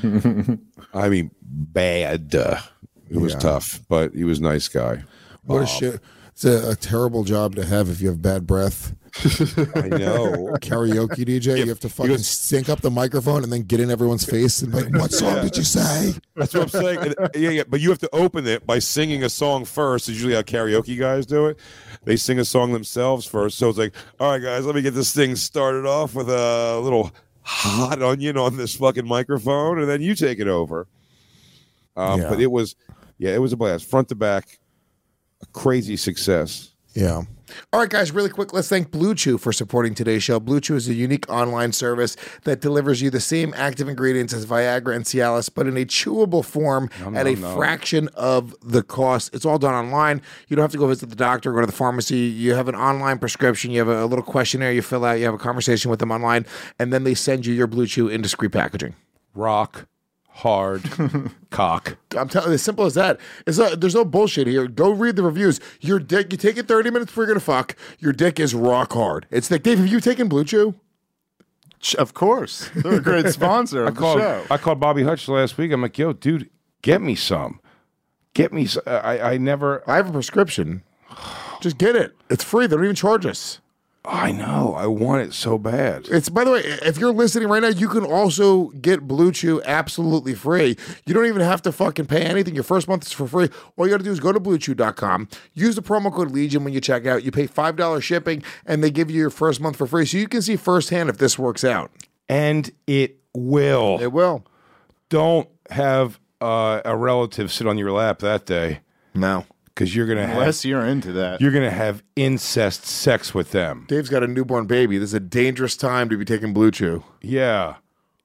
I mean, bad. It was Yeah. tough, but he was a nice guy. What a shit. It's a, a terrible job to have if you have bad breath. I know. Karaoke D J, you have to fucking sync up the microphone and then get in everyone's face and be like, what song did you say? That's what I'm saying. And- yeah, yeah. But you have to open it by singing a song first. Is usually how karaoke guys do it. They sing a song themselves first. So it's like, all right, guys, let me get this thing started off with a little hot onion on this fucking microphone, and then you take it over. Um, Yeah. But it was, yeah, it was a blast, front to back, a crazy success. Yeah. All right, guys, really quick, let's thank Blue Chew for supporting today's show. Blue Chew is a unique online service that delivers you the same active ingredients as Viagra and Cialis, but in a chewable form at a no. fraction of the cost. It's all done online. You don't have to go visit the doctor, go to the pharmacy. You have an online prescription. You have a, a little questionnaire you fill out. You have a conversation with them online, and then they send you your Blue Chew in discreet packaging. Rock, hard, cock. I'm telling you, as simple as that. It's not, there's no bullshit here. Go read the reviews. Your dick, you take it thirty minutes before you're gonna fuck. Your dick is rock hard. It's like, Dave, have you taken Blue Chew? Of course, they're a great sponsor I of the called, show. I called Bobby Hutch last week. I'm like, yo, dude, get me some. Get me some. I, I never, I have a prescription. Just get it. It's free. They don't even charge us. I know. I want it so bad. It's, by the way, if you're listening right now, you can also get Blue Chew absolutely free. You don't even have to fucking pay anything. Your first month is for free. All you got to do is go to blue chew dot com, use the promo code Legion when you check out. You pay five dollars shipping, and they give you your first month for free. So you can see firsthand if this works out. And it will. It will. Don't have uh, a relative sit on your lap that day No. because you're gonna have Unless you're into that. you're gonna have incest sex with them. Dave's got a newborn baby. This is a dangerous time to be taking Blue Chew. Yeah,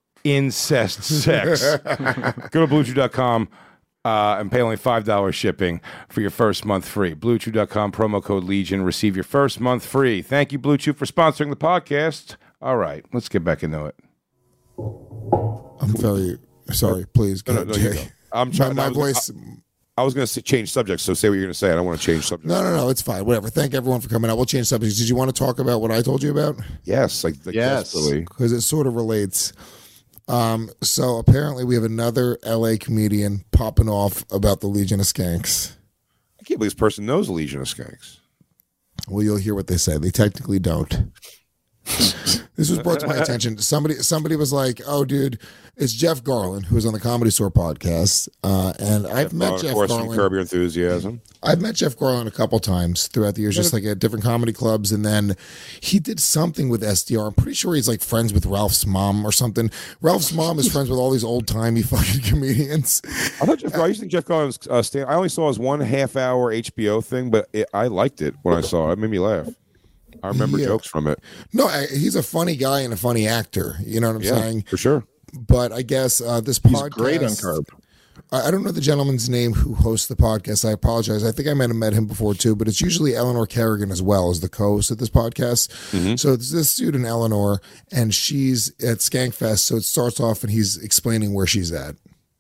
incest sex. Go to blue chew dot com uh, and pay only five dollars shipping for your first month free. blue chew dot com promo code Legion. Receive your first month free. Thank you, Blue Chew, for sponsoring the podcast. All right, let's get back into it. I'm very sorry. Please go, No, no, no, you Jay. go. I'm My, trying. my I was- voice. I was going to change subjects, so say what you're going to say. I don't want to change subjects. No, no, no, it's fine. Whatever. Thank everyone for coming out. We'll change subjects. Did you want to talk about what I told you about? Yes, like, like Yes. desperately. Because it sort of relates. Um, so apparently we have another L A comedian popping off about the Legion of Skanks. I can't believe this person knows the Legion of Skanks. Well, you'll hear what they say. They technically don't. This was brought to my attention. Somebody somebody was like, oh, dude, it's Jeff Garland, who was on the Comedy Store podcast. Uh, and I've met Of Jeff course, from Garland. Curb Your Enthusiasm. I've met Jeff Garland a couple times throughout the years, just like at different comedy clubs. And then he did something with S D R. I'm pretty sure he's like friends with Ralph's mom or something. Ralph's mom is friends with all these old timey fucking comedians. I thought Jeff. I used to think Jeff Garland's uh, stand. I only saw his one half hour H B O thing, but it, I liked it when I saw it. It made me laugh. I remember Yeah. jokes from it. No, I, he's a funny guy and a funny actor. You know what I'm Yeah, saying? for sure. But I guess uh, this He's podcast. great on Curb. I I don't know the gentleman's name who hosts the podcast. I apologize. I think I might have met him before too, but it's usually Eleanor Kerrigan as well as the co-host of this podcast. Mm-hmm. So it's this student, Eleanor, and she's at Skankfest. So it starts off and he's explaining where she's at.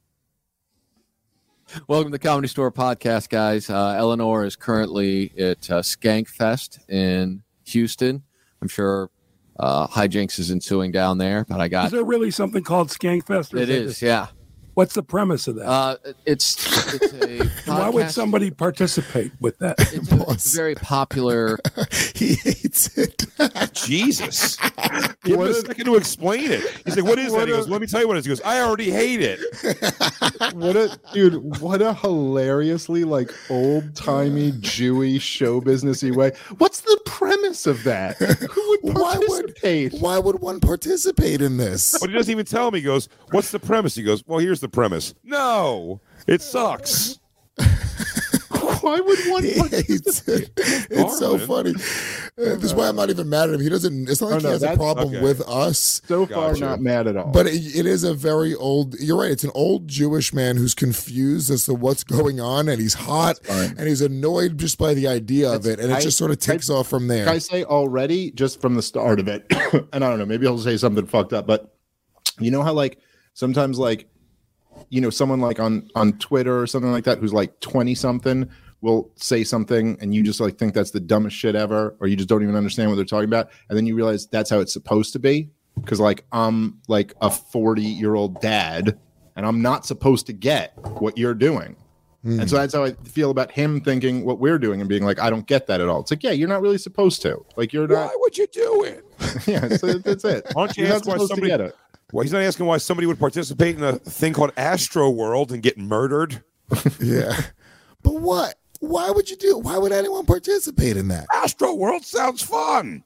Welcome to the Comedy Store podcast, guys. Uh, Eleanor is currently at uh, Skankfest in Houston. I'm sure uh, hijinks is ensuing down there, but I Is got there really something called Skankfest? or it that is, just- yeah. What's the premise of that? Uh, it's it's a Why would podcast- somebody participate with that? It's a, it's a very popular. He hates it. Jesus. Give him a second to explain it. He's like, what is that? He goes, let me tell you what it is. He goes, I already hate it. What a dude! What a hilariously like old timey Jewy show businessy way. What's the premise of that? Who would Why would participate? why would one participate in this? But he doesn't even tell me. He goes, what's the premise? He goes, well, here's the premise. No, it sucks. Why would one? He hates it. It's so funny. Uh, this is why I'm not even mad at him. He doesn't. It's not like Oh, he no, has a that's- problem okay. with us. So far, Gotcha. not mad at all. But it, it is a very old. You're right. It's an old Jewish man who's confused as to what's going on, and he's hot, fine. and he's annoyed just by the idea of it, and it I- just sort of takes off from there. Can I say already, just from the start of it, and I don't know, maybe I'll say something fucked up, but you know how like sometimes like you know someone like on on Twitter or something like that who's like twenty something will say something and you just like think that's the dumbest shit ever, or you just don't even understand what they're talking about, and then you realize that's how it's supposed to be because like I'm like a forty year old dad and I'm not supposed to get what you're doing. And so that's how I feel about him thinking what we're doing and being like, I don't get that at all. It's like, yeah, you're not really supposed to. Like, you're not. Why would you do it? Yeah, so that's it. Why don't you You're ask not why supposed to somebody- get it. Well, he's not asking why somebody would participate in a thing called Astro World and get murdered. Yeah, but what? Why would you do? Why would anyone participate in that? Astro World sounds fun.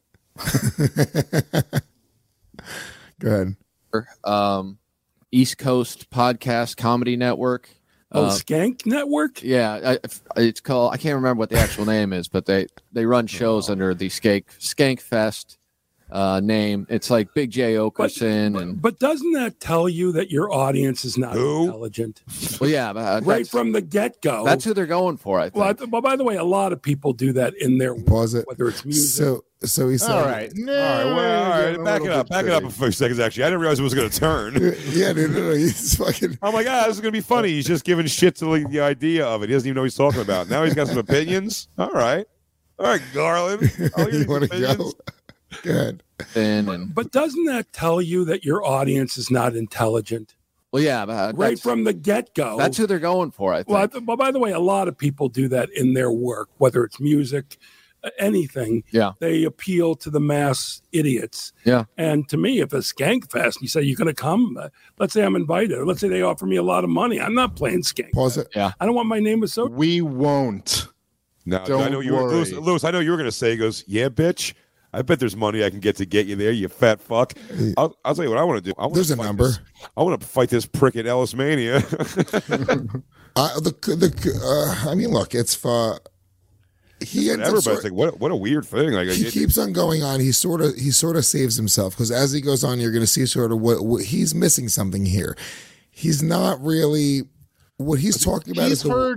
Go ahead. Um, East Coast Podcast Comedy Network. oh, Uh, Skank Network? yeah, I, it's called. I can't remember what the actual name is, but they they run shows under the Skank Skankfest uh, name. It's like Big J Okerson and But doesn't that tell you that your audience is not Who? intelligent? well, yeah, uh, Right that's- from the get-go. That's who they're going for. I think. well, I th- well, by the way, a lot of people do that in their work, Pause it. whether it's music. So, so he said, All right. All right, well, all right, back it up, back it up a few seconds. Actually, I didn't realize it was going to turn. Yeah, dude, no, no, he's fucking. Oh my god, this is going to be funny. He's just giving shit to the, the idea of it. He doesn't even know what he's talking about. Now he's got some opinions. All right, all right, Garland. I'll hear You these want to go? opinions. Go ahead. Thin and But doesn't that tell you that your audience is not intelligent? well, yeah, uh, Right that's, from the get-go. that's who they're going for. I think. Well, I th- well, by the way, a lot of people do that in their work, whether it's music, uh, anything. Yeah. They appeal to the mass idiots. Yeah. And to me, if a Skank Fest, you say, you're going to come, uh, let's say I'm invited, or let's say they offer me a lot of money. I'm not playing Skank. Pause it. Yeah. I don't want my name associated. We won't. No, I Don't know you were worry. Lewis, Lewis. I know you were going to say. He goes, yeah, bitch. I bet there's money I can get to get you there, you fat fuck. I'll, I'll tell you what I want to do. I wanna There's a fight number. this- I want to fight this prick at Ellis Mania. Uh, the the uh, I mean, look, it's for he ends up Everybody's sort- like, what? What a weird thing. Like, he it- keeps on going on. He sort of he sort of saves himself because as he goes on, you're going to see sort of what, what he's missing something here. He's not really what he's talking about. He's is the, heard.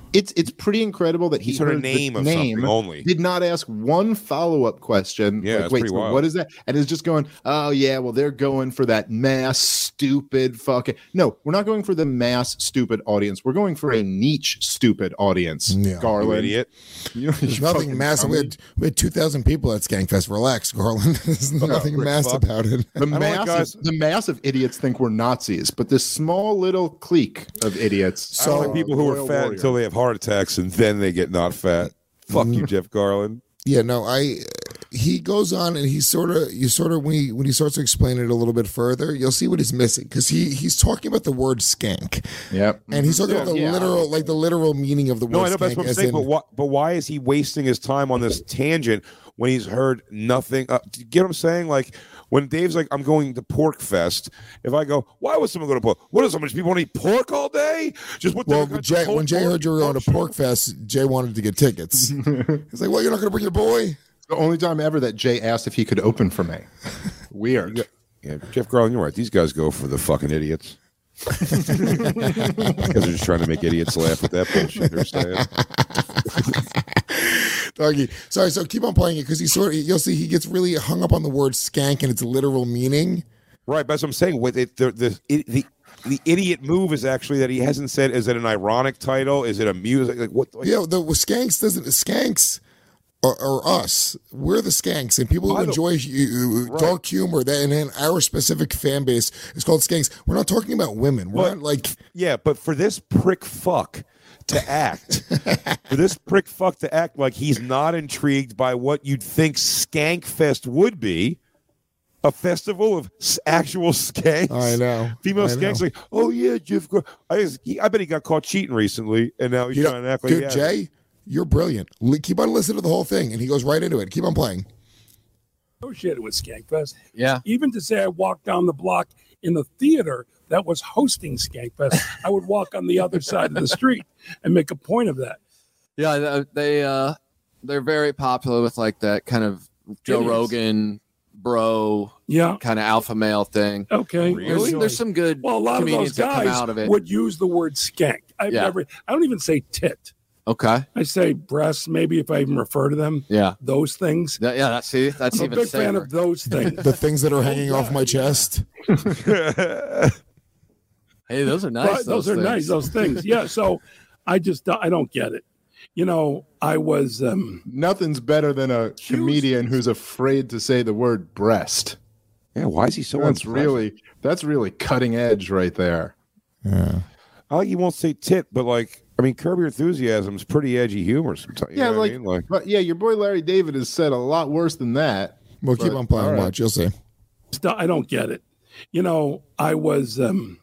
It's it's pretty incredible that he He's heard a heard the name of name, something only. did not ask one follow up question. Yeah, like, that's wait, pretty so wild. what is that? And is just going, oh yeah, well they're going for that mass stupid fucking. No, we're not going for the mass stupid audience. We're going for a niche stupid audience. Yeah. Garland, You idiot. You know, There's you nothing fucking massive. We dummy. had, we had two thousand people at Skankfest. Relax, Garland. There's nothing Rick mass fuck. about it. The don't like massive, guys- the massive idiots think we're Nazis, but this small little clique of idiots. I don't So- like people who are Royal fat warrior. until they have heart attacks and then they get not fat. Fuck Mm-hmm. you, Jeff Garland. Yeah, no, I. He goes on and he sort of, you sort of when he when he starts to explain it a little bit further, you'll see what he's missing because he he's talking about the word skank, Yep. and he's talking Yeah, about the yeah. literal, like the literal meaning of the word. No, I know skank that's what I'm as saying. in- But why, but why is he wasting his time on this tangent when he's heard nothing? Uh, do you get what I'm saying? Like when Dave's like, I'm going to Pork Fest. If I go, why would someone go to pork? What is so much people want to eat pork all day? Just what? Well, they're- Jay, whole when Jay pork- heard you were going to pork Pork Fest, Jay wanted to get tickets. He's like, "Well, you're not going to bring your boy." The only time ever that Jay asked if he could open for me. Weird. Yeah, Jeff Garland, you're right. These guys go for the fucking idiots. Because they're just trying to make idiots laugh at that bullshit they're saying. Doggy. Sorry, so keep on playing it because he sort of, you'll see he gets really hung up on the word skank and its literal meaning. Right, but that's what I'm saying. With it, the, the, it, the the idiot move is actually that he hasn't said. Is it an ironic title? Is it a music? Like what? Like, Yeah, the well, skanks doesn't skanks are, are us. We're the skanks, and people who I don't- enjoy uh, dark humor. That and then our specific fan base is called skanks. We're not talking about women. We're But- not like Yeah, but for this prick fuck to act, for this prick fuck to act like he's not intrigued by what you'd think Skankfest would be. A festival of s- actual skanks. I know. Female I skanks know. like, oh yeah, Jeff. Gar- I, just, he, I bet he got caught cheating recently, and now he's you know, trying to act like dude, yeah. Jay, you're brilliant. Li- Keep on listening to the whole thing, and he goes right into it. Keep on playing. Associated with Skankfest. Yeah. Even to say I walked down the block in the theater that was hosting Skankfest, I would walk on the other side of the street and make a point of that. Yeah, th- they uh, they're very popular with like that kind of Joe Idiots. Rogan bro Yeah. kind of alpha male thing. Okay. There's, there's some good Well, a lot of comedians those that come guys out of it. would use the word skank. I've Yeah. never. I don't even say tit. Okay. I say breasts. Maybe if I even refer to them. Yeah. Those things. Yeah, yeah, that's see, that's I'm a even big fan safer. of those things. The things that are hanging off my chest. Hey, those are nice. But those, are things. nice. Those things. Yeah. So I just I don't get it. You know, I was. Um, Nothing's better than a comedian who's afraid to say the word breast. Yeah, why is he so That's unprofessional? really that's really cutting edge right there. Yeah. I like he won't say tit, but like I mean, Curb Your Enthusiasm is pretty edgy humor sometimes. You Yeah, know what like, I mean? like but yeah, your boy Larry David has said a lot worse than that. Well, keep But, on playing. all right. Watch. You'll see. st- I don't get it. You know, I was um,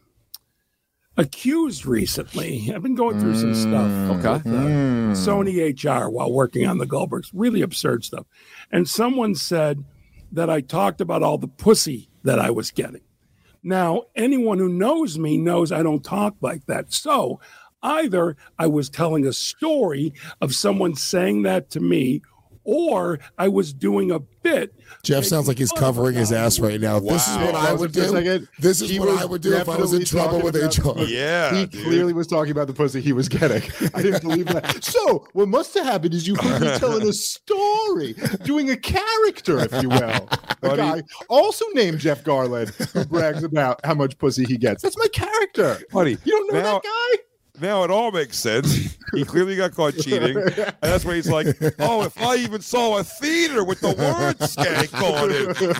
accused recently. I've been going through some stuff. Okay. with, uh, Sony H R while working on the Goldbergs. Really absurd stuff. And someone said that I talked about all the pussy that I was getting. Now, anyone who knows me knows I don't talk like that. So either I was telling a story of someone saying that to me, or I was doing a bit. Jeff sounds like he's covering his ass right now. This is what I Pause would it for a do. second. This is He what was I would do if I was in definitely trouble with talking H R. about- yeah, He dude. clearly was talking about the pussy he was getting. I didn't believe that. So what must have happened is you heard me telling a story, doing a character, if you will. A Buddy. guy also named Jeff Garland who brags about how much pussy he gets. That's my character. Buddy, You don't know now- that guy? Now it all makes sense. He clearly got caught cheating. And that's why he's like, oh, if I even saw a theater with the word skank on it,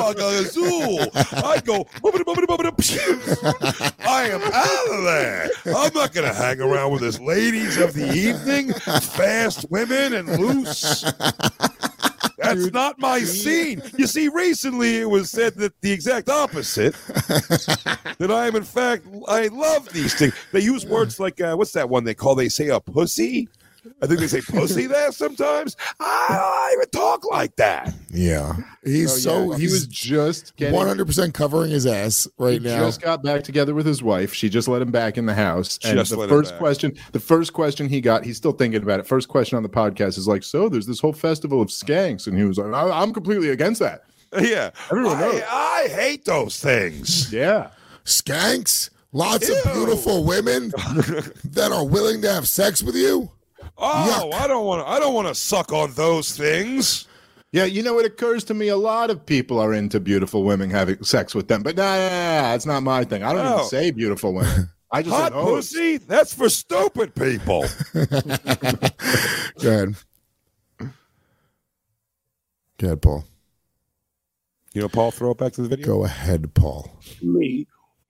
gabagazoo, I'd go, boobity, boobity, boobity, pshoo. I am out of there. I'm not going to hang around with his ladies of the evening, fast women and loose. That's not my scene. You see, recently it was said that the exact opposite. That I am, in fact, I love these things. They use words like, uh, what's that one they call, they say a pussy? I think they say pussy there sometimes. I don't even talk like that. Yeah. He's Oh, so yeah. he was he's just getting one hundred percent covering his ass right He now. just got back together with his wife. She just let him back in the house. And Just the let him first back. question, the first question he got, he's still thinking about it. First question on the podcast is like, so there's this whole festival of skanks. And he was like, I- I'm completely against that. Yeah. Everyone knows. I, I hate those things. Yeah. Skanks, Lots Ew. of beautiful women that are willing to have sex with you. Oh, Yuck. I don't want to. I don't want to suck on those things. Yeah, you know, it occurs to me a lot of people are into beautiful women having sex with them, but nah, nah, nah, nah, it's not my thing. I don't No. even say beautiful women. I just Hot said, oh, pussy? That's for stupid people. Go ahead. Go ahead, Paul. You know, Paul, throw it back to the video. Go ahead, Paul. Me,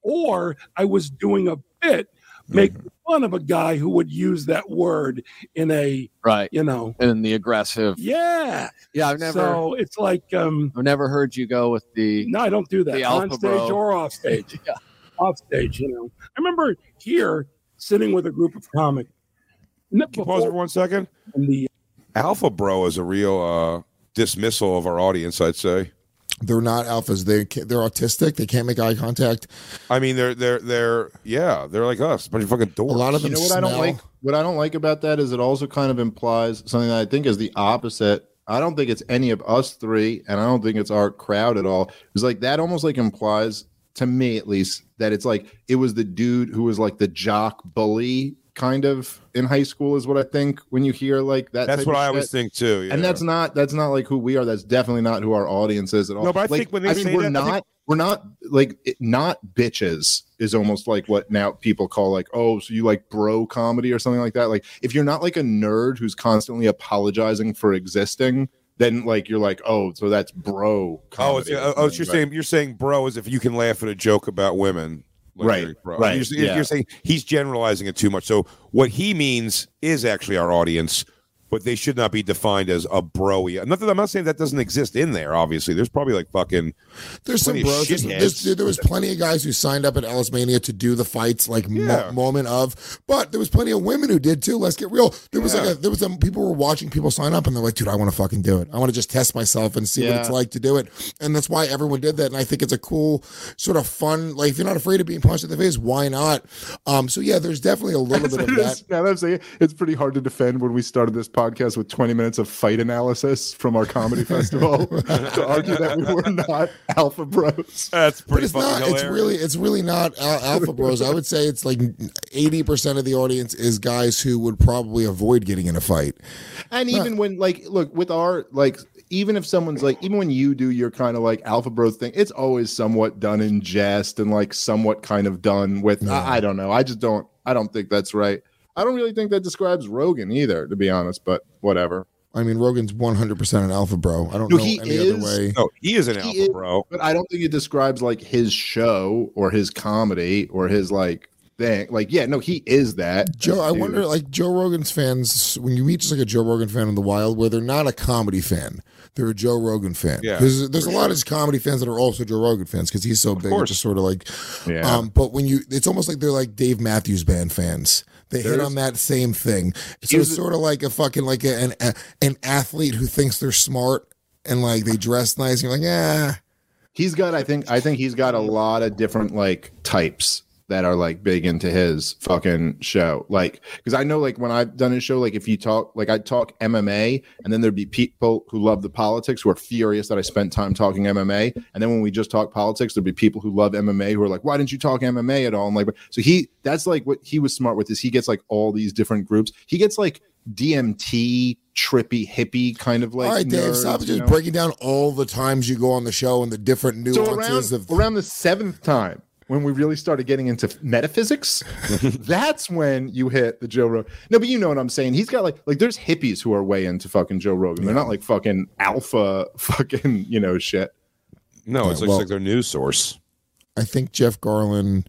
or I was doing a bit making fun of a guy who would use that word in a, Right. you know, And the aggressive. yeah. Yeah, I've never So it's like, um, I've never heard you go with the no, I don't do that The on alpha stage bro. or off stage. Yeah. Off stage, you know. I remember here sitting with a group of comics. Can you pause for one second? The Alpha Bro is a real uh, dismissal of our audience, I'd say. They're not alphas. They can't, they're autistic. They can't make eye contact. I mean, they're they're they're yeah, they're like us, a bunch of fucking dorks. A lot of them you know what smell. I don't like? What I don't like about that is it also kind of implies something that I think is the opposite. I don't think it's any of us three, and I don't think it's our crowd at all. It's like that almost like implies, to me at least, that it's like it was the dude who was like the jock bully kind of in high school is what I think when you hear like that. That's type what of I shit. always think too. Yeah. And that's not that's not like who we are. That's definitely not who our audience is at all. No, but I Like, think when they I mean, say we're that, I not think- we're not like it, not bitches is almost like what now people call like, oh, so you like bro comedy or something like that. Like if you're not like a nerd who's constantly apologizing for existing, then like you're like, oh, so that's bro comedy. Oh, it's, oh, so you're saying you're saying bro as if you can laugh at a joke about women. Like, Right, you're bro. right, You're, yeah. you're saying he's generalizing it too much. So what he means is actually our audience, but they should not be defined as a broy. Not that I'm not saying that doesn't exist in there. Obviously, there's probably like fucking. There's some plenty of bros. There's, shitheads. there's, there was plenty of guys who signed up at Ellis Mania to do the fights, like mo- Yeah. moment of. But there was plenty of women who did too. Let's get real. There was Yeah. like a, there was some people were watching people sign up, and they're like, "Dude, I want to fucking do it. I want to just test myself and see what Yeah. it's like to do it." And that's why everyone did that. And I think it's a cool, sort of fun. Like if you're not afraid of being punched in the face, why not? Um. So yeah, there's definitely a little bit of that. Now that I'm saying it, it's pretty hard to defend when we started this podcast with twenty minutes of fight analysis from our comedy festival to argue that we were not alpha bros. That's But pretty it's fucking not. hilarious. It's really. It's really not al- alpha bros. I would say it's like eighty percent of the audience is guys who would probably avoid getting in a fight. And even when like look with our like even if someone's like even when you do your kind of like alpha bro thing, it's always somewhat done in jest and like somewhat kind of done with I, I don't know. I just don't I don't think that's right. I don't really think that describes Rogan either, to be honest, but whatever. I mean, Rogan's one hundred percent an alpha bro. I don't No, know he any is. other way. No, he is an He alpha is- bro. But I don't think it describes like his show or his comedy or his like thing. Like, yeah, no, he is that. Joe, I Dude. wonder, like Joe Rogan's fans, when you meet just like a Joe Rogan fan in the wild, where they're not a comedy fan, they're a Joe Rogan fan. Yeah, Because there's a lot of comedy fans that are also Joe Rogan fans because he's so big. It's course. just sort of like, Yeah. um, but when you, it's almost like they're like Dave Matthews Band fans. They hit There's- on that same thing. So Here's it's the- sort of like a fucking like a, an a, an athlete who thinks they're smart and like they dress nice. And you're like, yeah. He's got, I think, I think he's got a lot of different like types that are like big into his fucking show. Like, because I know, like, when I've done his show, like, if you talk, like, I'd talk M M A, and then there'd be people who love the politics who are furious that I spent time talking M M A. And then when we just talk politics, there'd be people who love M M A who are like, why didn't you talk M M A at all? And like, so he, that's like what he was smart with is he gets like all these different groups. He gets like D M T, trippy, hippie kind of like. All right, Dave, nerds, stop you just know? breaking down all the times you go on the show and the different nuances So around, of. around the seventh time when we really started getting into metaphysics, that's when you hit the Joe Rogan. No, but you know what I'm saying. He's got like like there's hippies who are way into fucking Joe Rogan. They're not like fucking alpha fucking you know shit. No, Yeah, it's like, well- like their news source. I think Jeff Garland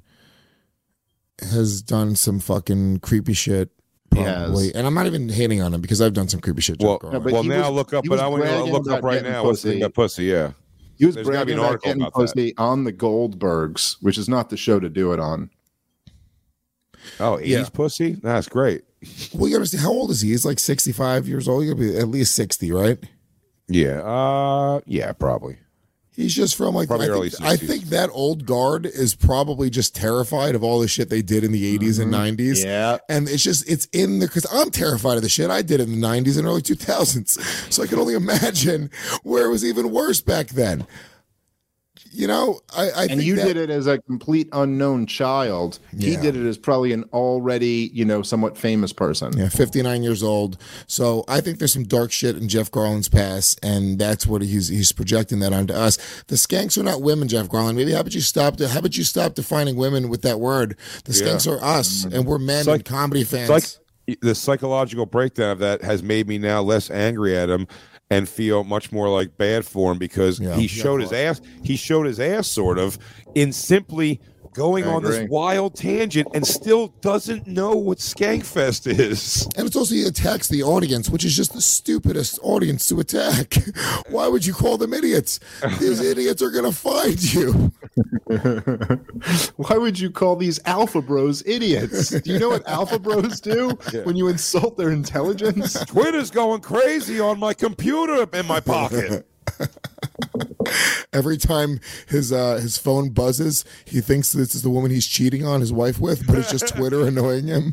has done some fucking creepy shit. He has. Probably, and I'm not even hating on him because I've done some creepy shit. Jeff Well, Garland. but well, he now was- look up. he But was I want to bragging look up about right getting now. What's the pussy. thing about pussy? Yeah. He was There's gotta be bragging an about article getting about that. pussy on the Goldbergs, which is not the show to do it on. Oh, eighties Yeah. pussy. That's great. well, you gotta see how old is he? He's like sixty-five years old. You gotta be at least sixty, right? Yeah. Uh. Yeah. Probably. He's just from like Probably I early think, I sixties. think that old guard is probably just terrified of all the shit they did in the eighties and nineties. Yeah. And it's just it's in there because I'm terrified of the shit I did in the nineties and early two thousands. So I can only imagine where it was even worse back then. You know, I, I and think you that, did it as a complete unknown child. He Yeah. did it as probably an already, you know, somewhat famous person. Yeah, fifty-nine years old. So I think there's some dark shit in Jeff Garland's past, and that's what he's he's projecting that onto us. The skanks are not women, Jeff Garland. Maybe how about you stop? To, how about you stop defining women with that word? The skanks Yeah. are us, and we're men It's like- and comedy fans. It's like the psychological breakdown of that has made me now less angry at him and feel much more like bad for him because Yeah. he Yeah, showed of his ass. He showed his ass sort of in simply going I on this agree. wild tangent and still doesn't know what Skankfest is. And it's also he attacks the audience, which is just the stupidest audience to attack. Why would you call them idiots? These idiots are going to find you. Why would you call these alpha bros idiots? Do you know what alpha bros do when you insult their intelligence? Twitter's going crazy on my computer in my pocket. Every time his uh, his phone buzzes, he thinks this is the woman he's cheating on his wife with, but it's just Twitter annoying him.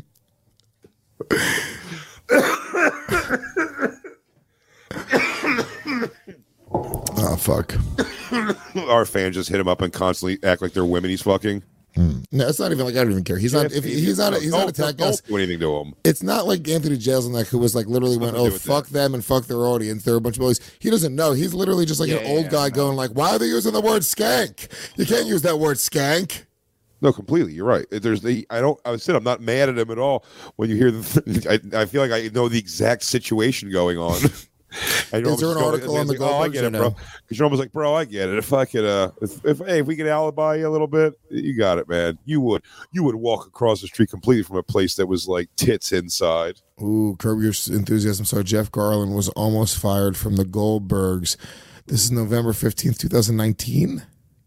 Oh fuck! Our fans just hit him up and constantly act like they're women he's fucking. No, it's not even like I don't even care. He's not. If he's not. He's not Don't- attacking don't us. do anything to him. It's not like Anthony Jeselnik, who was like literally went, Nothing to "Oh do with fuck them and fuck their audience." They're a bunch of bullies. He doesn't know. He's literally just like an Yeah, old yeah, guy I going like, "Why are they using the word skank? You can't use that word skank." No, completely. You're right. There's the. I don't. I said I'm not mad at him at all. When you hear the, I, I feel like I know the exact situation going on. And you're Is there almost an going- article on it's the like, oh, I Goldbergs get or it, bro. no? Because you're almost like, bro, I get it. If I could, uh, if, if hey, if we could alibi you a little bit, you got it, man. You would, you would walk across the street completely from a place that was like tits inside. Ooh, curb your enthusiasm. So Jeff Garland was almost fired from the Goldbergs. This is November fifteenth, twenty nineteen.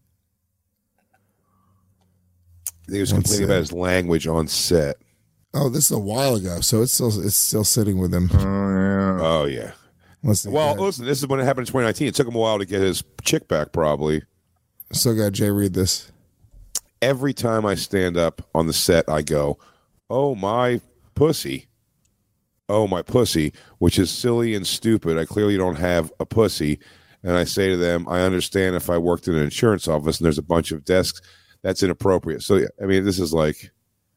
He was One complaining sec. about his language on set. Oh, this is a while ago, so it's still it's still sitting with him. Oh yeah. Let's see. Well, Go ahead. listen, this is when it happened in twenty nineteen. It took him a while to get his chick back, probably. So got Jay read this. Every time I stand up on the set, I go, "Oh my pussy, oh my pussy," which is silly and stupid. I clearly don't have a pussy, and I say to them, "I understand if I worked in an insurance office and there's a bunch of desks, that's inappropriate." So, I mean, this is like,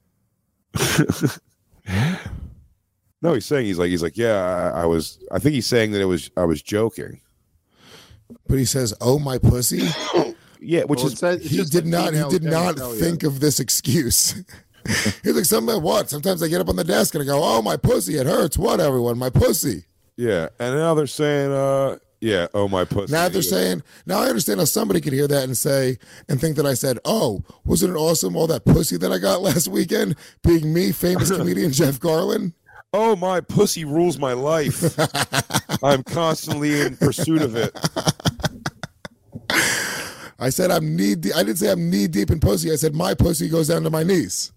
no, he's saying he's like he's like, yeah, I, I was. I think he's saying that it was I was joking. But he says, "Oh my pussy." Yeah, which Well, is it says- it's He just did a not. He female did not genitalia. think of this excuse. He's like, "Something about what?" Sometimes I get up on the desk and I go, "Oh my pussy, it hurts." What, everyone? My pussy. yeah, and now they're saying, uh, yeah, oh my pussy. Now He they're goes, saying, now I understand how somebody could hear that and say, and think that I said, "Oh, wasn't it awesome all that pussy that I got last weekend?" Being me, famous comedian Jeff Garland. "Oh, my pussy rules my life. I'm constantly in pursuit of it." I said I'm knee deep. I didn't say I'm knee deep in pussy. I said my pussy goes down to my knees.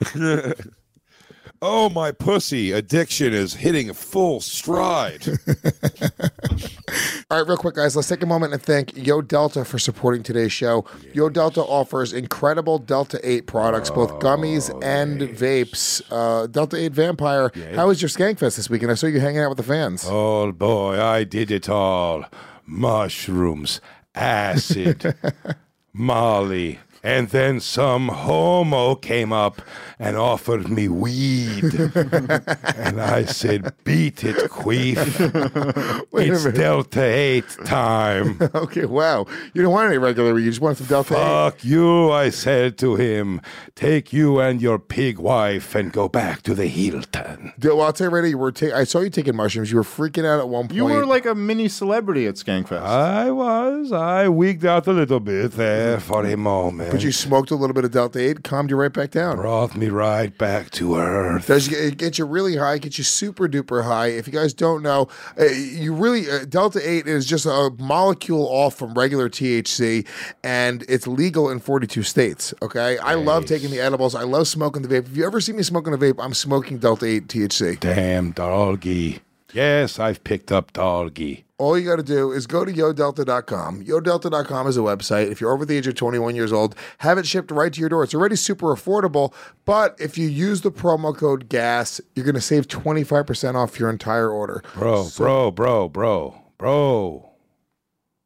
Oh, my pussy addiction is hitting a full stride. All right, real quick, guys, let's take a moment and thank Yo Delta for supporting today's show. Yo Delta offers incredible Delta eight products, both gummies and vapes. Uh, Delta eight Vampire, how was your Skankfest this weekend? I saw you hanging out with the fans. Oh, boy, I did it all. Mushrooms, acid, Molly, and then some homo came up and offered me weed. And I said, "Beat it, queef. Wait a It's minute. Delta eight time." Okay, wow. You don't want any regular weed. You just want some Delta eight. Fuck you, I said to him. Take you and your pig wife and go back to the Hilton. Dude, well, I'll tell you right now, you were ta- I saw you taking mushrooms. You were freaking out at one point. You were like a mini celebrity at Skankfest. I was. I wigged out a little bit there for a moment. but you smoked a little bit of Delta eight, calmed you right back down. brought me right back to earth. Does get, it get you really high, get you super duper high. If you guys don't know, uh, you really uh, Delta eight is just a molecule off from regular T H C, and it's legal in forty-two states. Okay, I love taking the edibles. I love smoking the vape. If you ever see me smoking a vape, I'm smoking Delta eight T H C. Damn doggy. Yes, I've picked up doggy. All you got to do is go to yo delta dot com. yo delta dot com is a website. If you're over the age of twenty-one years old, have it shipped right to your door. It's already super affordable, but if you use the promo code GAS, you're going to save twenty-five percent off your entire order. Bro, So- bro, bro, bro, bro.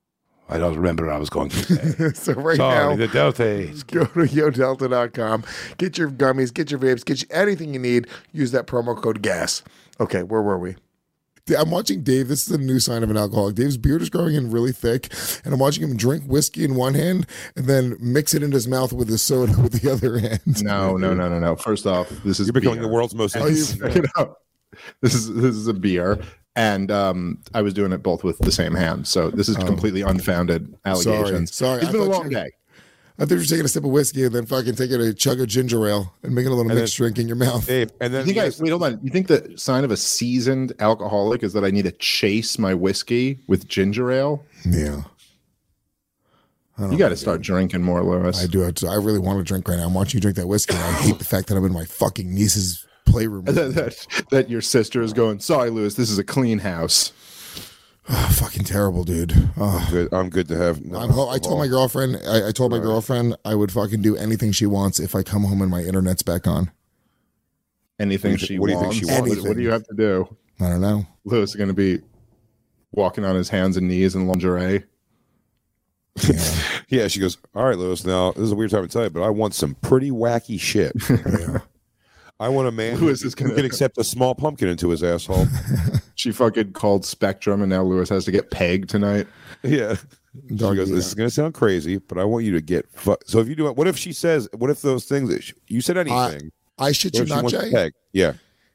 I don't remember what I was going to say. So right Sorry, now, the Delta. go to yo delta dot com. Get your gummies, get your vapes, get you anything you need. Use that promo code GAS. Okay, where were we? I'm watching Dave. This is a new sign of an alcoholic. Dave's beard is growing in really thick, and I'm watching him drink whiskey in one hand and then mix it into his mouth with his soda with the other hand. No, no, no, no, no. First off, this is You're becoming beer. the world's most Oh, you pick it up. This is this is a beer, and um, I was doing it both with the same hand. So this is completely unfounded allegations. Sorry, sorry. It's I been a thought long you- day. I thought you were taking a sip of whiskey and then fucking taking a chug of ginger ale and making a little And mixed drink in your mouth. Dave, and then You think I, yes, wait, hold on. You think the sign of a seasoned alcoholic is that I need to chase my whiskey with ginger ale? Yeah. I don't You got to know, start dude. drinking more, Lewis. I do. I really want to drink right now. I'm watching you drink that whiskey, and I hate the fact that I'm in my fucking niece's playroom. that, that, that your sister is going, sorry, Lewis, this is a clean house. Oh, fucking terrible, dude. Oh. good. I'm good to have. No I'm ho- I told my girlfriend. I, I told my girlfriend I would fucking do anything she wants if I come home and my internet's back on. Anything What do you she thi- what do you think wants. she What- wants? What do you have to do? I don't know. Lewis is going to be walking on his hands and knees in lingerie. Yeah, Yeah, she goes, all right, Lewis, now, this is a weird time to tell you, but I want some pretty wacky shit. yeah. I want a man Lewis who, is gonna- who can accept a small pumpkin into his asshole. She fucking called Spectrum, and now Lewis has to get pegged tonight. Yeah. She Dog, goes, yeah. this is going to sound crazy, but I want you to get fu-. So if you do it, what if she says, what if those things, that she- you said anything. I shit what you if she not, wants to Jay. peg? Yeah.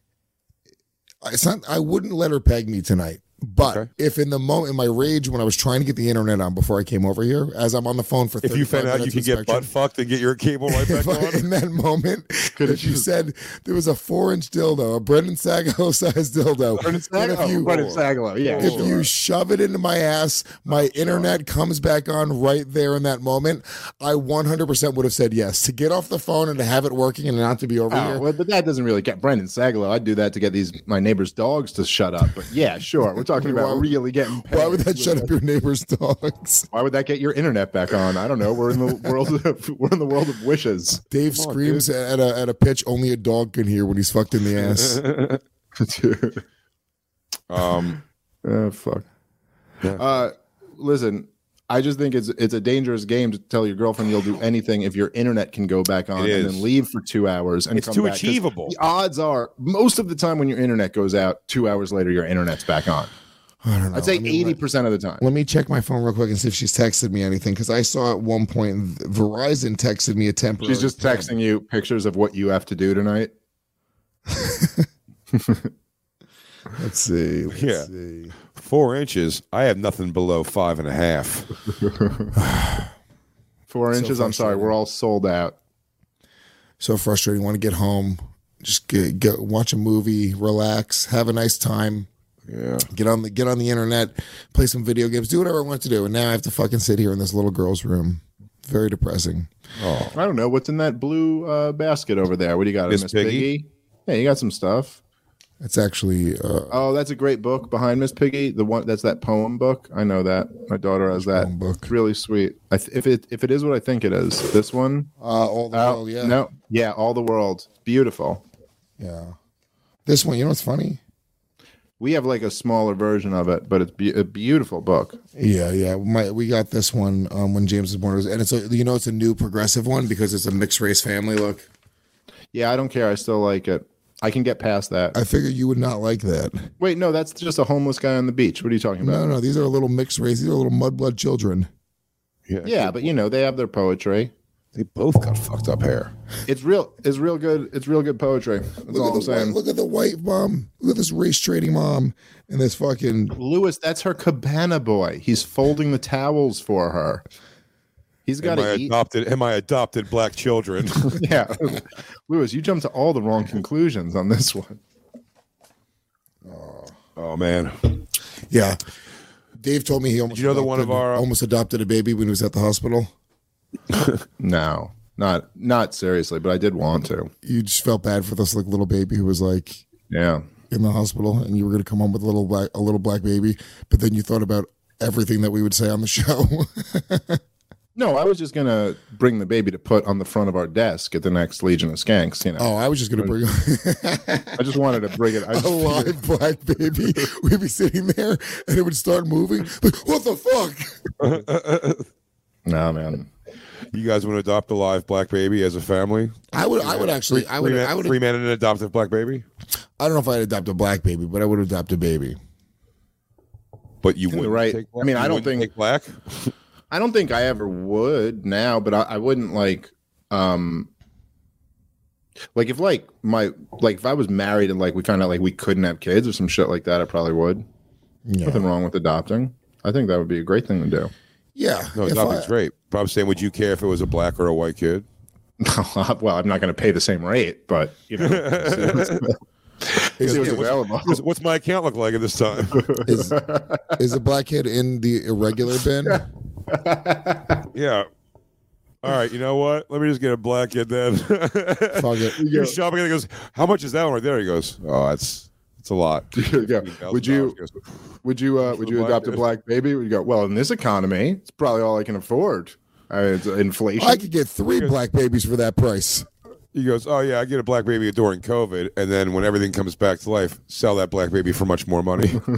It's not. I wouldn't let her peg me tonight. But Okay. if in the moment, in my rage, when I was trying to get the internet on before I came over here, as I'm on the phone for, If you found out you minutes could with get Spectrum, butt fucked and get your cable right back if I, on. in that moment, Could've if you just- said there was a four-inch dildo, a Brendan Sagalow sized dildo, Brendan and if you, Brendan Sagalow, yeah. if sure. you shove it into my ass, my internet comes back on right there in that moment, I one hundred percent would have said yes. To get off the phone and to have it working and not to be over Oh, here. well, but that doesn't really get Brendan Sagalow. I'd do that to get these my neighbor's dogs to shut up. But yeah, sure. We're talking about Why- really getting. Why would pegged. that shut up your neighbor's dogs? Why would that get your internet back on? I don't know. We're in the world. Of, we're in the world of wishes. Dave Come on, screams at a at a pitch only a dog can hear when he's fucked in the ass. Um, Oh fuck. Yeah. Uh, listen. I just think it's it's a dangerous game to tell your girlfriend you'll do anything if your internet can go back on It and is. then leave for two hours and It's come too back. 'Cause achievable. The odds are most of the time when your internet goes out, two hours later your internet's back on. I don't know. I'd say I mean, eighty let- percent of the time. Let me check my phone real quick and see if she's texted me anything because I saw at one point Verizon texted me a temporary. She's just tab. texting you pictures of what you have to do tonight. Let's see. Let's Yeah. see. four inches. I have nothing below five and a half. Four So inches. I'm sorry, frustrating. we're all sold out. So frustrating. Want to get home, just get, get watch a movie, relax, have a nice time. Yeah. Get on the get on the internet, play some video games, do whatever I want to do, and now I have to fucking sit here in this little girl's room. Very depressing. Oh, I don't know what's in that blue uh, basket over there. What do you got, Miss Miss Piggy? Piggy? Yeah, you got some stuff. It's actually uh, Oh, that's a great book behind Miss Piggy. The one that's that poem book. I know that. My daughter has that. Poem book. It's really sweet. I th- if it if it is what I think it is, this one. uh all the Oh, world, yeah. No, yeah, all the world. Beautiful. Yeah. This one, you know what's funny? We have like a smaller version of it, but it's be- a beautiful book. Yeah, yeah. My, we got this one um, when James was born, It was- and it's a, you know it's a new progressive one because it's a mixed race family. Look, Yeah, I don't care. I still like it. I can get past that. I figure you would not like that. Wait, no, that's just a homeless guy on the beach. What are you talking about? No, no, these are little mixed race. These are little mudblood children. yeah. Yeah, but you know they have their poetry. They both got fucked up hair. It's real. It's real good. It's real good poetry. That's Look all at I'm the white, saying. look at the white mom. Look at this race trading mom and this fucking. Lewis, that's her cabana boy. He's folding the towels for her. He's got Am I to eat. adopted? Am I adopted black children? Yeah, Lewis, you jumped to all the wrong conclusions on this one. Oh man. Yeah, Dave told me he almost you know the one of adopted- our- almost adopted a baby when he was at the hospital. No, not not seriously, but I did want to. You just felt bad for this like little baby who was like Yeah. in the hospital, and you were going to come home with a little black a little black baby, but then you thought about everything that we would say on the show. No, I was just gonna bring the baby to put on the front of our desk at the next Legion of Skanks. You know. Oh, I was just gonna bring. I just wanted to bring it. I a just live figured- black baby. We'd be sitting there, and it would start moving. Like, what the fuck? No, man. You guys want to adopt a live black baby as a family? I would. I would actually. I would. Three, man, I would. three men and an adoptive black baby. I don't know if I'd adopt a black baby, but I would adopt a baby. But you You're wouldn't right. take black? I mean, I You don't wouldn't think- take black. I don't think I ever would now, but I, I wouldn't like um like if like my like if I was married and like we found out like we couldn't have kids or some shit like that, I probably would. Yeah. Nothing wrong with adopting. I think that would be a great thing to do. Yeah. No, if adopting's I- great. But I'm saying, would you care if it was a black or a white kid? Well, I'm not going to pay the same rate, but you know, Is, it was is, available. What's, what's my account look like at this time? is, is a black kid in the irregular bin? Yeah. All right. You know what? Let me just get a black kid then. Fuck it. You're shopping and he goes, "How much is that one right there?" He goes, "Oh, that's it's a lot." Yeah. Would you would you uh, would you black adopt a kid. black baby? Would you go, well, in this economy, it's probably all I can afford. I mean, it's inflation. I could get three black babies for that price. He goes, "Oh yeah, I get a black baby during COVID, and then when everything comes back to life, sell that black baby for much more money. Throw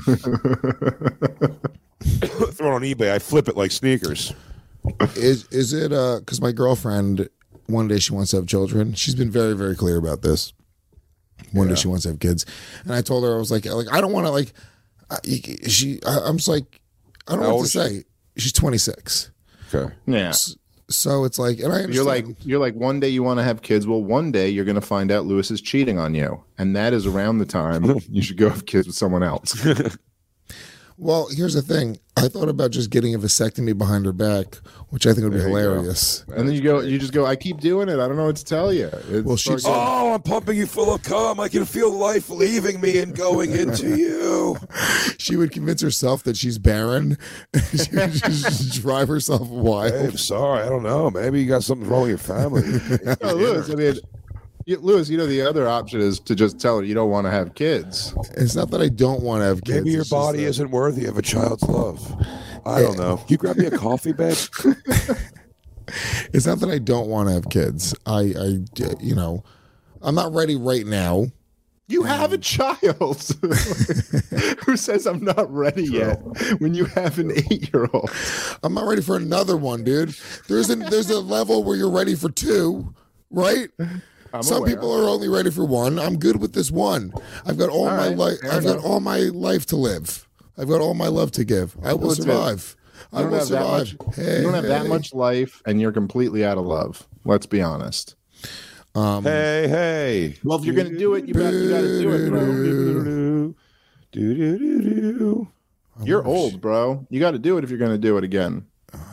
it on eBay. I flip it like sneakers." Is is it uh because my girlfriend one day she wants to have children. She's been very, very clear about this. One day she wants to have kids. And I told her, I was like, like I don't want to like I, she I, I'm just like I don't How know what old to is she? say. She's twenty-six. Okay. Yeah. So it's like, and I understand. You're like you're like one day you want to have kids. Well, one day you're going to find out Lewis is cheating on you, and that is around the time you should go have kids with someone else. Well, here's the thing. I thought about just getting a vasectomy behind her back, which I think would be There you go. hilarious. And then you go, you just go. I keep doing it. I don't know what to tell you. It's Well, she- fucking- Oh, I'm pumping you full of cum. I can feel life leaving me and going into you. She would convince herself that she's barren. She would just drive herself Hey, wild. I'm sorry. I don't know. Maybe you got something wrong with your family. Oh, Lewis, I mean, you, Lewis, you know the other option is to just tell her you don't want to have kids. It's not that I don't want to have kids. Maybe your it's just body that- isn't worthy of a child's love. I don't know. Can you grab me a coffee, babe? It's not that I don't want to have kids. I, I, you know, I'm not ready right now. You have a child. Who says I'm not ready yet? When you have an eight-year-old. I'm not ready for another one, dude. There's a there's a level where you're ready for two, right? I'm Some aware. people are only ready for one. I'm good with this one. I've got all, All my right, life. fair I've got enough. all my life to live. I've got all my love to give. I will That's it. survive. I You don't will have that survive. much. Hey, you don't have that hey. much life, and you're completely out of love. Let's be honest. Um, Hey, hey. Well, if you're gonna do it, you got you got to do it, bro. Do, do, do, do, do. You're old, bro. You got to do it if you're gonna do it again.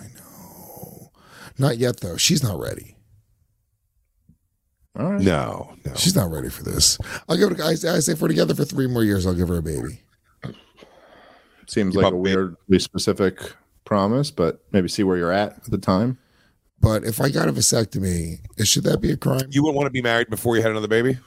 Not yet, though. She's not ready. All right. No, no. She's not ready for this. I'll give it. I, I say if we're together for three more years, I'll give her a baby. Seems You like a probably- weirdly specific promise, but maybe see where you're at at the time. But if I got a vasectomy, should that be a crime? You wouldn't want to be married before you had another baby?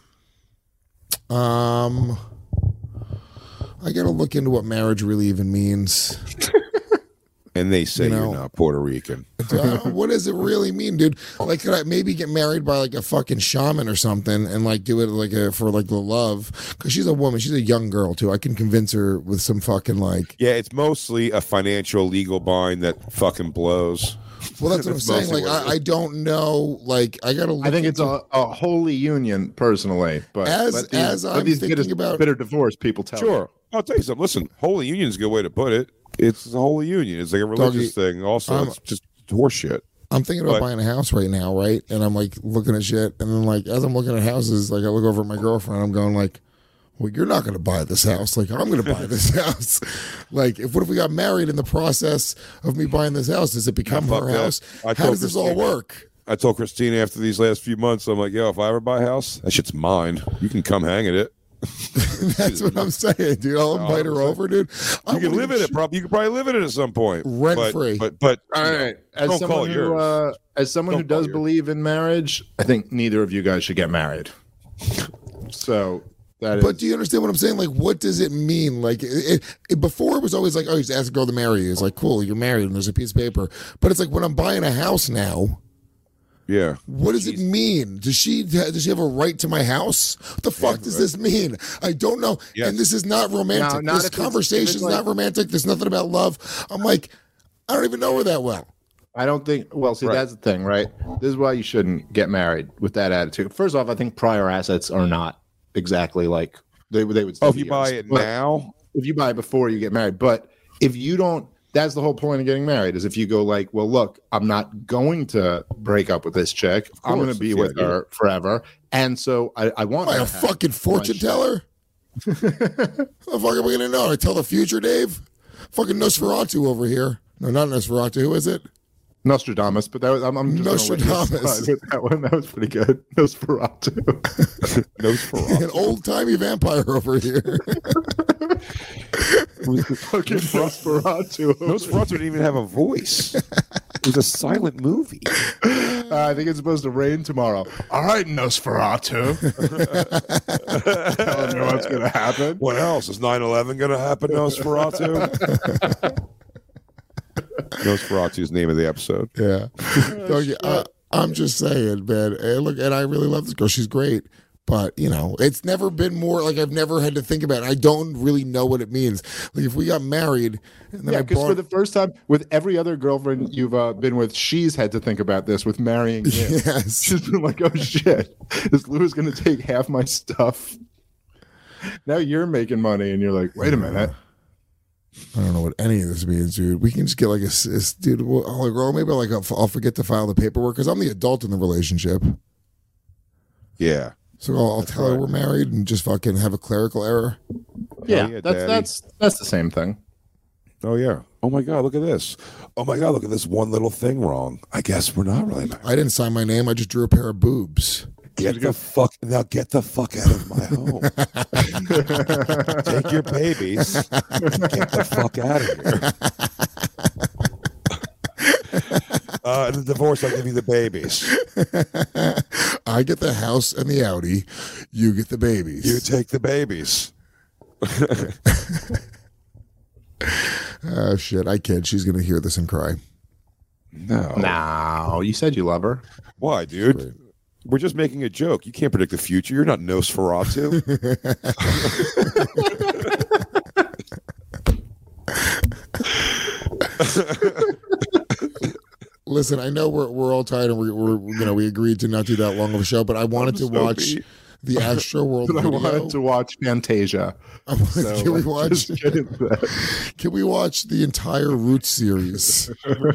Um, I got to look into what marriage really even means. And they say You you know- are not Puerto Rican. Uh, what does it really mean, dude? Like, could I maybe get married by like a fucking shaman or something, and like do it like a, for like the love? Because she's a woman, she's a young girl too. I can convince her with some fucking like. Yeah, it's mostly a financial legal bind that fucking blows. Well, that's what I'm That's saying. mostly Like, what it I, I don't know. Like, I gotta. Look I think it's into- a, a holy union, personally. But As- let these, as let I'm these thinking bitter, about- bitter divorce people tell Sure. I'll tell you something. Listen, Holy Union is a good way to put it. It's a holy union. It's like a religious thing. Also, um, it's just horseshit. I'm thinking about But- buying a house right now, right? And I'm like looking at shit, and then like as I'm looking at houses, like I look over at my girlfriend, I'm going like, "Well, you're not going to buy this house. Like I'm going to buy this house. Like, if what if we got married in the process of me buying this house? Does it become Fuck her that. house? I How told does this all Christine- work?" I told Christina after these last few months, I'm like, yo, if I ever buy a house, that shit's mine. You can come hang at it. That's what I'm saying, dude. I'll invite her one hundred percent. over, dude. I You can won't live even in it. shoot- Probably you could probably live in it at some point, Rent but, free. But but All you know, right. As don't call someone it who, yours. uh, as someone who Don't call does yours. believe in marriage, I think neither of you guys should get married. So That is. But do you understand what I'm saying? Like, what does it mean? Like, it, it, before it was always like, oh, you just ask a girl to marry you. It's like, cool, you're married, and there's a piece of paper. But it's like when I'm buying a house now. Yeah. What does Jeez. it mean? Does she does she have a right to my house? What the fuck yeah, does right. this mean? I don't know. Yes. And this is not romantic. No, not this conversation is like, not romantic. There's nothing about love. I'm like, I don't even know her that well. I don't think. Well, see, right. that's the thing, right? This is why you shouldn't get married with that attitude. First off, I think prior assets are not exactly like they they would. Oh, if you buy it now, if you buy it before you get married, but if you don't, that's the whole point of getting married. Is if you go like, well, look, I'm not going to break up with this chick. I'm going to be with yeah, her yeah. forever, and so I, I want. Am I a fucking fortune teller? How the fuck am I going to know? I tell the future, Dave. Fucking Nosferatu over here. No, not Nosferatu. Who is it? Nostradamus, but that was I'm, I'm just Nostradamus. With that one, that was pretty good. Nosferatu, Nosferatu, an old timey vampire over here. Fucking Nosferatu. Nosferatu didn't even have a voice. It was a silent movie. Uh, I think it's supposed to rain tomorrow. All right, Nosferatu. Telling me what's going to happen. What else? Is nine eleven going to happen, Nosferatu? Nosferatu's name of the episode. Yeah. So, yeah I, I'm just saying, man. And look, and I really love this girl. She's great. But, you know, it's never been more like I've never had to think about it. I don't really know what it means. Like if we got married. And then yeah, because bought... for the first time with every other girlfriend you've uh, been with, she's had to think about this with marrying you. Yes. She's been like, oh, shit. Is Louis going to take half my stuff? Now you're making money and you're like, wait a minute. I don't know what any of this means, dude. We can just get like a, a dude. I'll like, or maybe like I'll, I'll forget to file the paperwork because I'm the adult in the relationship. Yeah. So I'll, I'll tell right. her we're married and just fucking have a clerical error. Yeah, yeah that's Daddy. that's that's the same thing. Oh yeah. Oh my God, look at this. Oh my God, look at this one little thing wrong. I guess we're not really married. I didn't sign my name. I just drew a pair of boobs. Get the fuck now! Get the fuck out of my home. Take your babies. Get the fuck out of here. Uh, the divorce, I'll give you the babies. I get the house and the Audi. You get the babies. You take the babies. Oh shit! I kid. She's gonna hear this and cry. No. No. You said you love her. Why, dude? Great. We're just making a joke. You can't predict the future. You're not Nosferatu. Listen, I know we're we're all tired and we, we're you know we agreed to not do that long of a show, but I wanted to so watch beat. the Astro World I video. wanted to watch Fantasia. So can we watch? Can we watch the entire Roots series?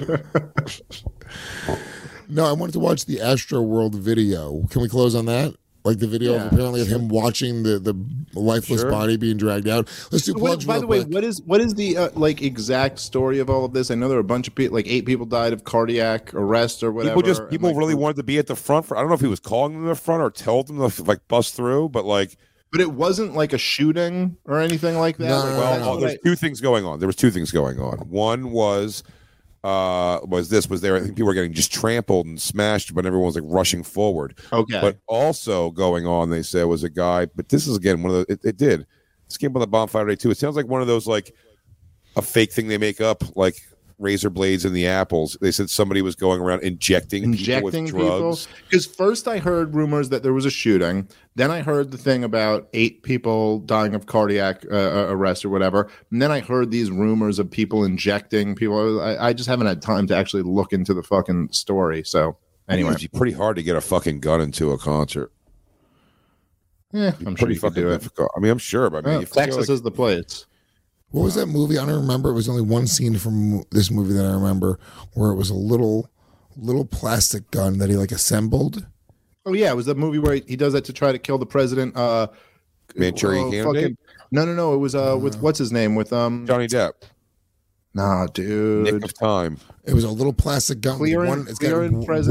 No, I wanted to watch the Astro World video. Can we close on that? Like the video yeah, of apparently sure. of him watching the, the lifeless sure. body being dragged out. Let's do plugs. By the way, quick. what is what is the uh, like exact story of all of this? I know there were a bunch of people, like eight people died of cardiac arrest or whatever. People just people like, really wanted to be at the front for. I don't know if he was calling them to the front or told them to like bust through, but like. But it wasn't like a shooting or anything like that. No, like, no, well, no, no, there's two things going on. There was two things going on. One was. Uh, was this was there? I think people were getting just trampled and smashed, but everyone was like rushing forward. Okay. But also going on, they said was a guy. But this is again one of the. It, it did. This came on the Bonfire Day too. It sounds like one of those like a fake thing they make up, like razor blades in the apples. They said somebody was going around injecting, injecting people with drugs. Because first I heard rumors that there was a shooting. Then I heard the thing about eight people dying of cardiac uh, arrest or whatever. And then I heard these rumors of people injecting people. I, I just haven't had time to actually look into the fucking story. So anyway, it'd be pretty hard to get a fucking gun into a concert. Yeah, I'm sure you could do difficult. it. I mean, I'm sure, but I mean, well, Texas like, is the place. What was that movie? I don't remember. It was only one scene from this movie that I remember where it was a little little plastic gun that he like assembled. Oh yeah, it was that movie where he, he does that to try to kill the president. Uh, Manchurian uh, Candidate? Fucking, no, no, no. It was uh, with what's his name with um Johnny Depp. Nah, dude. Nick of Time. It was a little plastic gun. Clear with and, one, it's clear got and present. one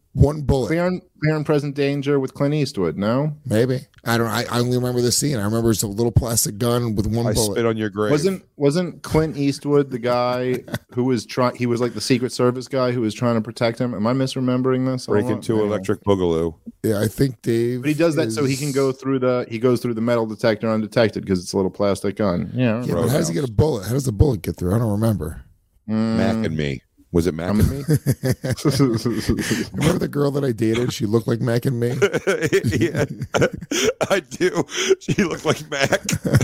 One bullet. Clear and, clear and present danger with Clint Eastwood. No, maybe. I don't. I, I only remember the scene. I remember it's a little plastic gun with one I bullet. spit on your grave. wasn't wasn't Clint Eastwood the guy who was trying? He was like the Secret Service guy who was trying to protect him. Am I misremembering this? Break Hold on. into Hang on. Electric Boogaloo. Yeah, I think Dave. But he does that is- so he can go through the he goes through the metal detector undetected because it's a little plastic gun. Yeah. Yeah, but how does he get a bullet? How does the bullet get through? I don't remember. Mac and me. Was it Mac and me? Remember the girl that I dated? She looked like Mac and me. Yeah, I do. She looked like Mac.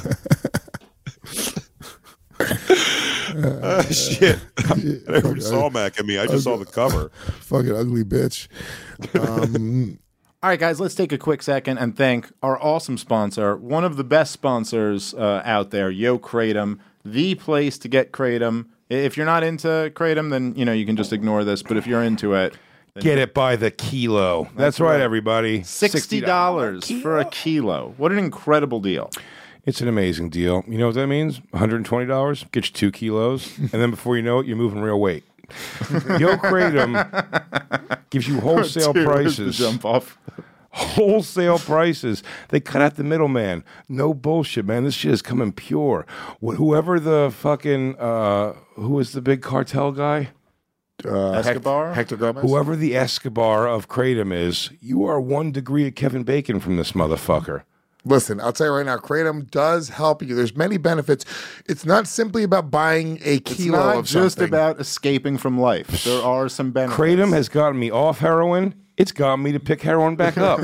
Uh, shit. I never saw Mac and me. I just saw the cover. Fucking ugly bitch. Um, All right, guys, let's take a quick second and thank our awesome sponsor, one of the best sponsors uh, out there, Yo Kratom, the place to get Kratom. If you're not into Kratom, then you know you can just ignore this. But if you're into it, then Get it by the kilo. That's, That's right, right. everybody. sixty dollars for a kilo. What an incredible deal! It's an amazing deal. You know what that means? one hundred twenty dollars, get you two kilos, and then before you know it, you're moving real weight. Yo Kratom gives you wholesale Dude, where's the prices. jump off. Wholesale prices. They cut out the middleman. No bullshit, man. This shit is coming pure. Wh- Whoever the fucking uh, who is the big cartel guy? uh, Escobar? Hector Gomez. Whoever the Escobar of Kratom is, you are one degree of Kevin Bacon from this motherfucker. Listen, I'll tell you right now, Kratom does help you. There's many benefits. It's not simply about buying a It's kilo not of just something. about escaping from life. There are some benefits. Kratom has gotten me off heroin. It's gotten me to pick heroin back up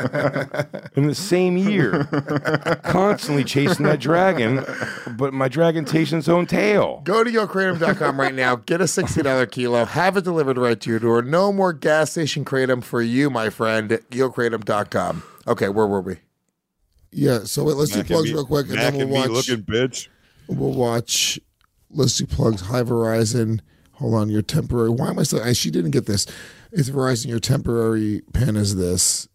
in the same year. Constantly chasing that dragon, but my dragon chasing its own tail. Go to yo kratom dot com right now. Get a sixty dollars kilo. Have it delivered right to your door. No more gas station Kratom for you, my friend. yo kratom dot com. Okay, where were we? Yeah, so wait, let's do Mac and plugs me- real quick, and Mac then and we'll me watch. looking bitch. We'll watch. Let's do plugs. Hi, Verizon. Hold on, your temporary. Why am I still? I, she didn't get this. It's Verizon. Your temporary pen is this.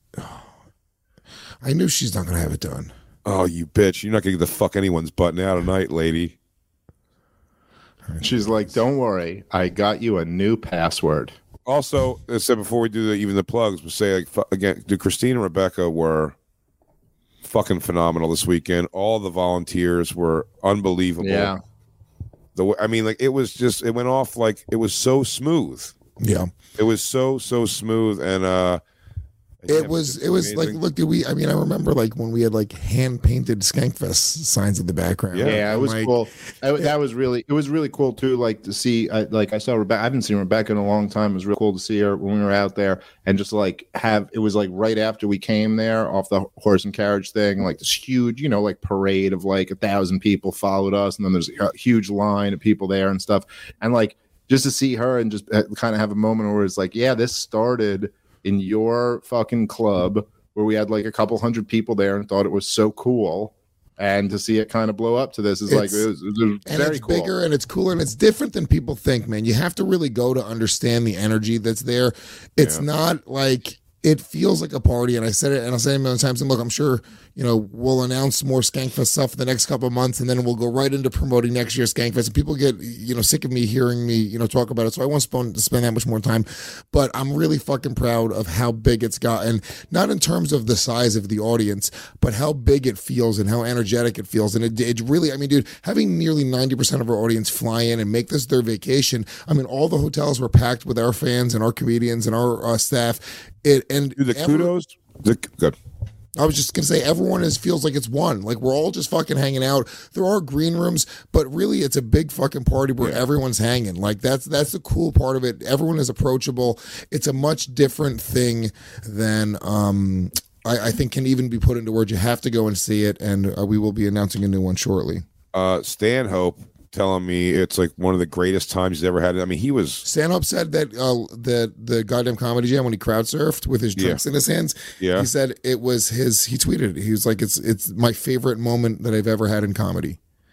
I knew she's not going to have it done. Oh, you bitch! You're not gonna get the fuck anyone's button out tonight, lady. She's like, "Don't worry, I got you a new password." Also, I said before we do the, even the plugs, we say like fu- again, dude, Christine and Rebecca were fucking phenomenal this weekend. All the volunteers were unbelievable. Yeah. The way, I mean, like it was just it went off like it was so smooth. Yeah. It was so so smooth, and uh, It was it was like, look, did we? I mean, I remember like when we had like hand painted Skankfest signs in the background. Yeah. Yeah, it And, was like, cool. I, that was really, it was really cool too. Like to see, I, like I saw Rebecca. I haven't seen Rebecca in a long time. It was real cool to see her when we were out there, and just like have. It was like right after we came there off the horse and carriage thing, like this huge, you know, like parade of like a thousand people followed us, and then there's a huge line of people there and stuff, and like just to see her and just kind of have a moment where it's like, yeah, this started in your fucking club where we had like a couple hundred people there and thought it was so cool, and to see it kind of blow up to this is like It's- it was, it was and very it's cool. bigger and it's cooler and it's different than people think, man. You have to really go to understand the energy that's there. It's not like it feels like a party, and I said it and I'll say it a million times. And look, I'm sure you know we'll announce more Skankfest stuff in the next couple of months, and then we'll go right into promoting next year's Skankfest. And people get you know sick of me hearing me you know talk about it, so I won't spend spend that much more time. But I'm really fucking proud of how big it's gotten, not in terms of the size of the audience, but how big it feels and how energetic it feels. And it, it really, I mean, dude, having nearly ninety percent of our audience fly in and make this their vacation. I mean, all the hotels were packed with our fans and our comedians and our uh, staff. It and Dude, the every- kudos. The, good. I was just gonna say everyone is feels like it's one. Like we're all just fucking hanging out. There are green rooms, but really it's a big fucking party where everyone's hanging. Like that's that's the cool part of it. Everyone is approachable. It's a much different thing than um I, I think can even be put into words. You have to go and see it, and uh, we will be announcing a new one shortly. Uh, Stanhope telling me it's like one of the greatest times he's ever had. I mean, he was Stanhope said that uh, the the goddamn comedy jam when he crowd surfed with his drinks in his hands. Yeah. He said it was his. He tweeted it. He was like, "It's it's my favorite moment that I've ever had in comedy."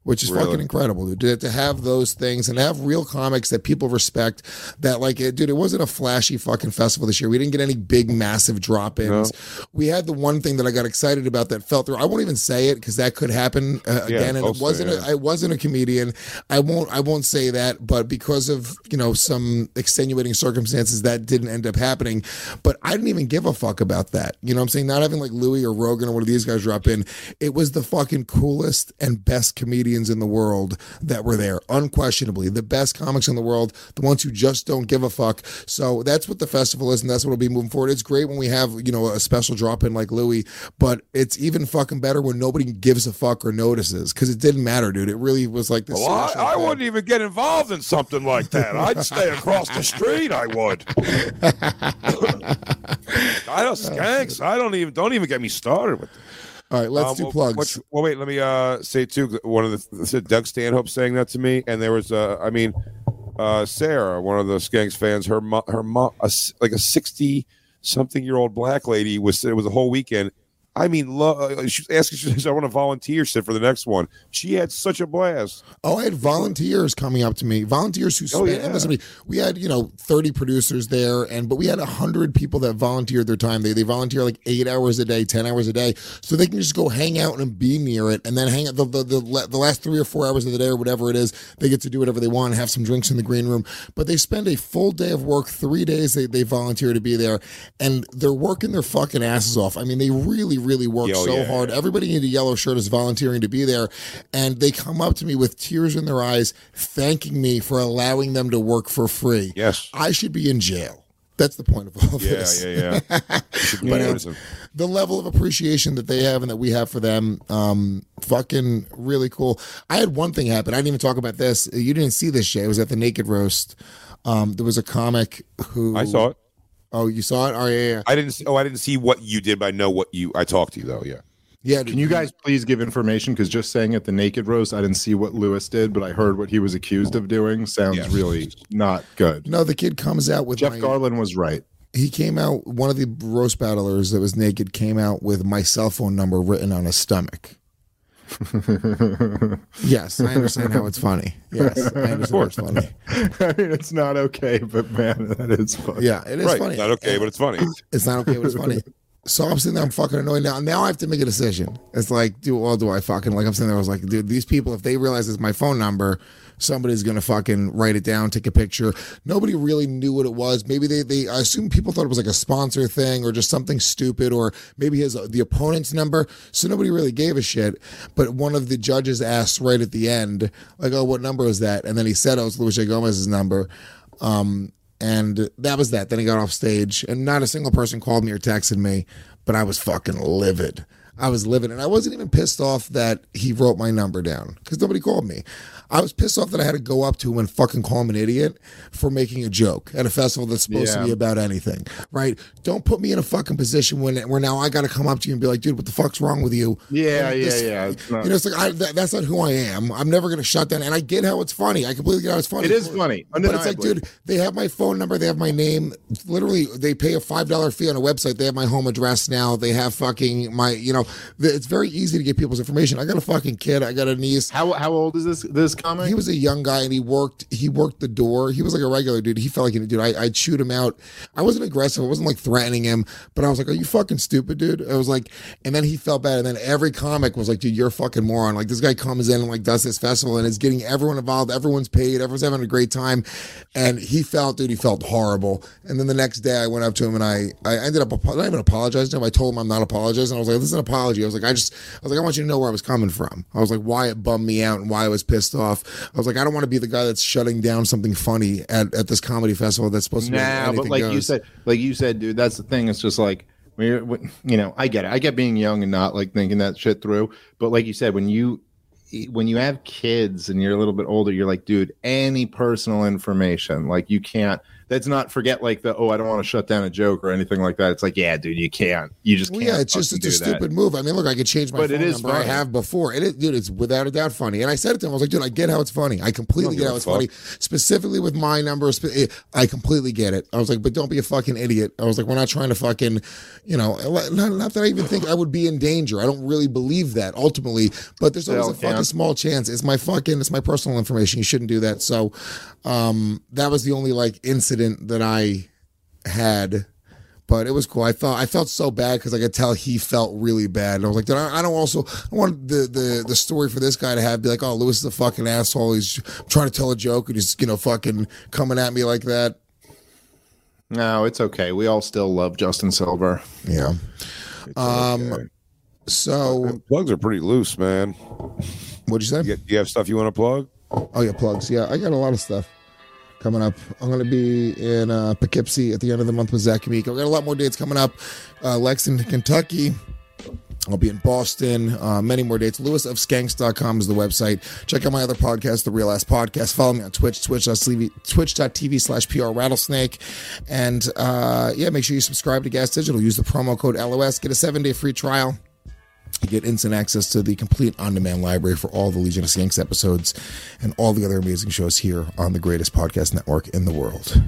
which is Really? fucking incredible, dude. To, to have those things and have real comics that people respect. That like, it, dude, it wasn't a flashy fucking festival this year. We didn't get any big, massive drop-ins. No. We had the one thing that I got excited about that fell through. I won't even say it because that could happen uh, Yeah, again. And it wasn't. yeah. A, I wasn't a comedian. I won't. I won't say that. But because of you know some extenuating circumstances, that didn't end up happening. But I didn't even give a fuck about that. You know what I'm saying? Not having like Louis or Rogan or one of these guys drop in. It was the fucking coolest and best comedians in the world that were there, unquestionably the best comics in the world, the ones who just don't give a fuck. So that's what the festival is, and that's what will be moving forward. It's great when we have you know a special drop in like Louis, but it's even fucking better when nobody gives a fuck or notices, because it didn't matter, dude. It really was like this. Well, I, I wouldn't even get involved in something like that. I'd stay across the street. I would. I don't skanks. I don't even don't even get me started with. All right, let's um, do well, plugs. What, well, wait, let me uh, say too. One of the Doug Stanhope saying that to me, and there was, uh, I mean, uh, Sarah, one of the Skanks fans, her mo- her mom, a, like a sixty something year old black lady was it was a whole weekend. I mean, lo- she was asking, she said, I want to volunteer shit for the next one. She had such a blast. Oh, I had volunteers coming up to me, volunteers who spent, Oh, yeah. and listen to me, we had, you know, thirty producers there, and but we had one hundred people that volunteered their time. They they volunteer like eight hours a day, ten hours a day, so they can just go hang out and be near it, and then hang out the, the, the, the last three or four hours of the day or whatever it is, they get to do whatever they want and have some drinks in the green room. But they spend a full day of work, three days they, they volunteer to be there, and they're working their fucking asses off. I mean, they really, really work Yo, so yeah. hard. Everybody in the yellow shirt is volunteering to be there, and they come up to me with tears in their eyes, thanking me for allowing them to work for free. Yes. I should be in jail. That's the point of all of Yeah, this. yeah, yeah. You should be But um, noticing. the level of appreciation that they have and that we have for them, um, fucking really cool. I had one thing happen. I didn't even talk about this. You didn't see this, Jay. It was at the Naked Roast. Um, there was a comic who I saw it. Oh, you saw it? Oh, yeah, yeah. I didn't. See, oh, I didn't see what you did, but I know what you. I talked to you though. Yeah. Yeah. Can you guys please give information? Because just saying at the Naked Roast, I didn't see what Lewis did, but I heard what he was accused of doing. Sounds Yes. really not good. No, the kid comes out with Jeff my, Garland was right. he came out, one of the roast battlers that was naked came out with my cell phone number written on his stomach. Yes, I understand how it's funny. Yes, I understand how it's funny. I mean, it's not okay, but man, that is funny. Yeah, it is Right. funny. Not okay, but it's funny. It's not okay, but it's funny. So I'm sitting there, I'm fucking annoyed now. Now I have to make a decision. It's like, do well, do I fucking like? I'm sitting there, I was like, dude, these people, if they realize it's my phone number, somebody's gonna fucking write it down, take a picture. Nobody really knew what it was. Maybe they, they, I assume people thought it was like a sponsor thing or just something stupid, or maybe his the opponent's number. So nobody really gave a shit. But one of the judges asked right at the end, like, oh, what number was that? And then he said, oh, it was Luis J. Gomez's number. Um, And that was that. Then he got off stage, and not a single person called me or texted me, but I was fucking livid. I was livid, and I wasn't even pissed off that he wrote my number down because nobody called me. I was pissed off that I had to go up to him and fucking call him an idiot for making a joke at a festival that's supposed Yeah. to be about anything, right? Don't put me in a fucking position when where now I got to come up to you and be like, dude, what the fuck's wrong with you? Yeah, And yeah, this- yeah. It's not- You know, it's like I, that, that's not who I am. I'm never gonna shut down. And I get how it's funny. I completely get how it's funny. It is funny, But it's like, undeniably. dude, they have my phone number, they have my name. Literally, they pay a five dollar fee on a website. They have my home address now. They have fucking my, you know, the, it's very easy to get people's information. I got a fucking kid. I got a niece. How how old is this this comic? He was a young guy, and he worked. He worked the door. He was like a regular dude. He felt like a dude. I, I'd shoot him out. I wasn't aggressive. I wasn't like threatening him, but I was like, "Are you fucking stupid, dude?" I was like, and then he felt bad. And then every comic was like, "Dude, you're a fucking moron." Like this guy comes in and like does this festival and is getting everyone involved. Everyone's paid. Everyone's having a great time, and he felt, dude, he felt horrible. And then the next day, I went up to him and I, I ended up apo- not even apologizing to him. I told him I'm not apologizing. I was like, "This is an apology." I was like, "I just," I was like, "I want you to know where I was coming from." I was like, "Why it bummed me out and why I was pissed off." I was like, "I don't want to be the guy that's shutting down something funny at, at this comedy festival that's supposed to be Nah, anything but like you goes." said, like you said, dude, that's the thing. It's just like when you're, when, you know, I get it. I get being young and not like thinking that shit through. But like you said, when you when you have kids and you're a little bit older, you're like, dude, any personal information, like you can't that's not forget like the oh I don't want to shut down a joke or anything like that. It's like yeah, dude, you can't. You just well, can't. Yeah, it's just it's a that. stupid move. I mean, look, I could change my but phone it is number. funny. I have before. It is, dude. It's without a doubt funny. And I said it to him. I was like, dude, I get how it's funny. I completely No, get how it's fuck. funny. Specifically with my number, spe- I completely get it. I was like, but don't be a fucking idiot. I was like, we're not trying to fucking, you know, not, not that I even think I would be in danger. I don't really believe that ultimately, but there's always Still a fucking can't. small chance. It's my fucking, it's my personal information. You shouldn't do that. So, um, that was the only like incident that I had. But it was cool. I felt I felt so bad because I could tell he felt really bad. And I was like, I, I don't also I want the, the the story for this guy to have be like, oh, Lewis is a fucking asshole. He's trying to tell a joke and he's you know fucking coming at me like that. No, it's okay. We all still love Justin Silver. Yeah. It's Um. okay. So Plugs are pretty loose, man. what'd you say? You, get, you have stuff you want to plug? Oh yeah, plugs. Yeah, I got a lot of stuff coming up. I'm going to be in uh, Poughkeepsie at the end of the month with Zach Amico. We got a lot more dates coming up. Uh, Lexington, Kentucky. I'll be in Boston. Uh, many more dates. lewis of skanks dot com is the website. Check out my other podcast, The Real Ass Podcast. Follow me on Twitch, twitch.tv slash PR Rattlesnake. And uh, yeah, make sure you subscribe to Gas Digital. Use the promo code L O S. Get a seven-day free trial. You get instant access to the complete on-demand library for all the Legion of Skanks episodes and all the other amazing shows here on the greatest podcast network in the world.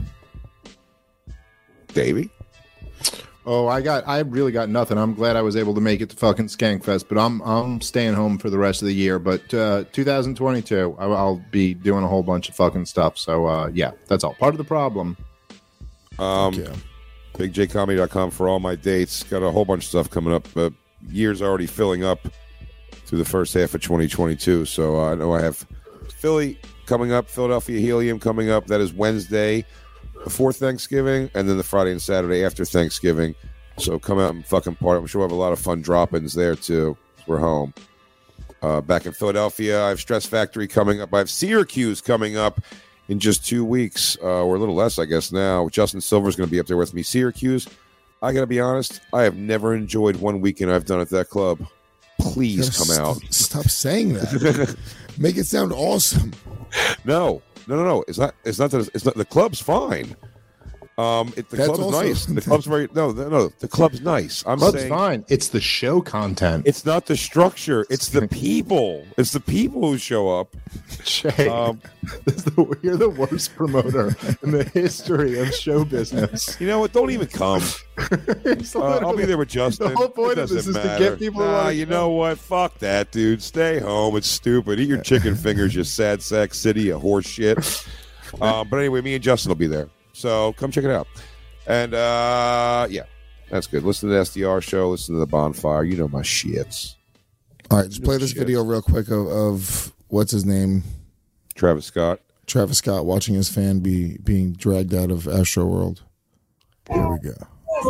Davey? Oh, I got I really got nothing. I'm glad I was able to make it to fucking Skankfest, but I'm I'm staying home for the rest of the year. But uh, two thousand twenty-two, I, I'll be doing a whole bunch of fucking stuff. So uh, yeah, that's all part of the problem. Um, Yeah. big j comedy dot com for all my dates. Got a whole bunch of stuff coming up. Uh, year's already filling up through the first half of twenty twenty-two. So uh, I know I have Philly coming up, Philadelphia Helium coming up. That is Wednesday before Thanksgiving, and then the Friday and Saturday after Thanksgiving. So come out and fucking party. I'm sure we'll have a lot of fun drop-ins there too. We're home. Uh, back in Philadelphia, I have Stress Factory coming up. I have Syracuse coming up in just two weeks, uh, or a little less, I guess now. Justin Silver's going to be up there with me. Syracuse, I got to be honest, I have never enjoyed one weekend I've done at that club. Please come St- out. Stop saying that. Make it sound awesome. No, no, no, no. It's not. It's not that. It's not. The club's fine. Um, it, the That's club's also- nice. The club's very no, no, no. The club's nice. I'm Club's saying fine. It's the show content. it's not the structure. It's the people. It's the people who show up. Shay, Um, this is the, you're the worst promoter in the history of show business. You know what? Don't even come. It's Uh, I'll be literally- there with Justin. The whole point It of this doesn't is to matter. get people to Nah, wanna you come. know what? Fuck that, dude. Stay home. It's stupid. Eat your chicken fingers, you sad sack city, you horse shit. Um, but anyway, me and Justin will be there. So come check it out. And uh, yeah, that's good. Listen to the S D R show. Listen to the Bonfire. You know my shits. All right, just play this Shit. video real quick of, of what's his name? Travis Scott. Travis Scott watching his fan be being dragged out of Astro World. Here we go.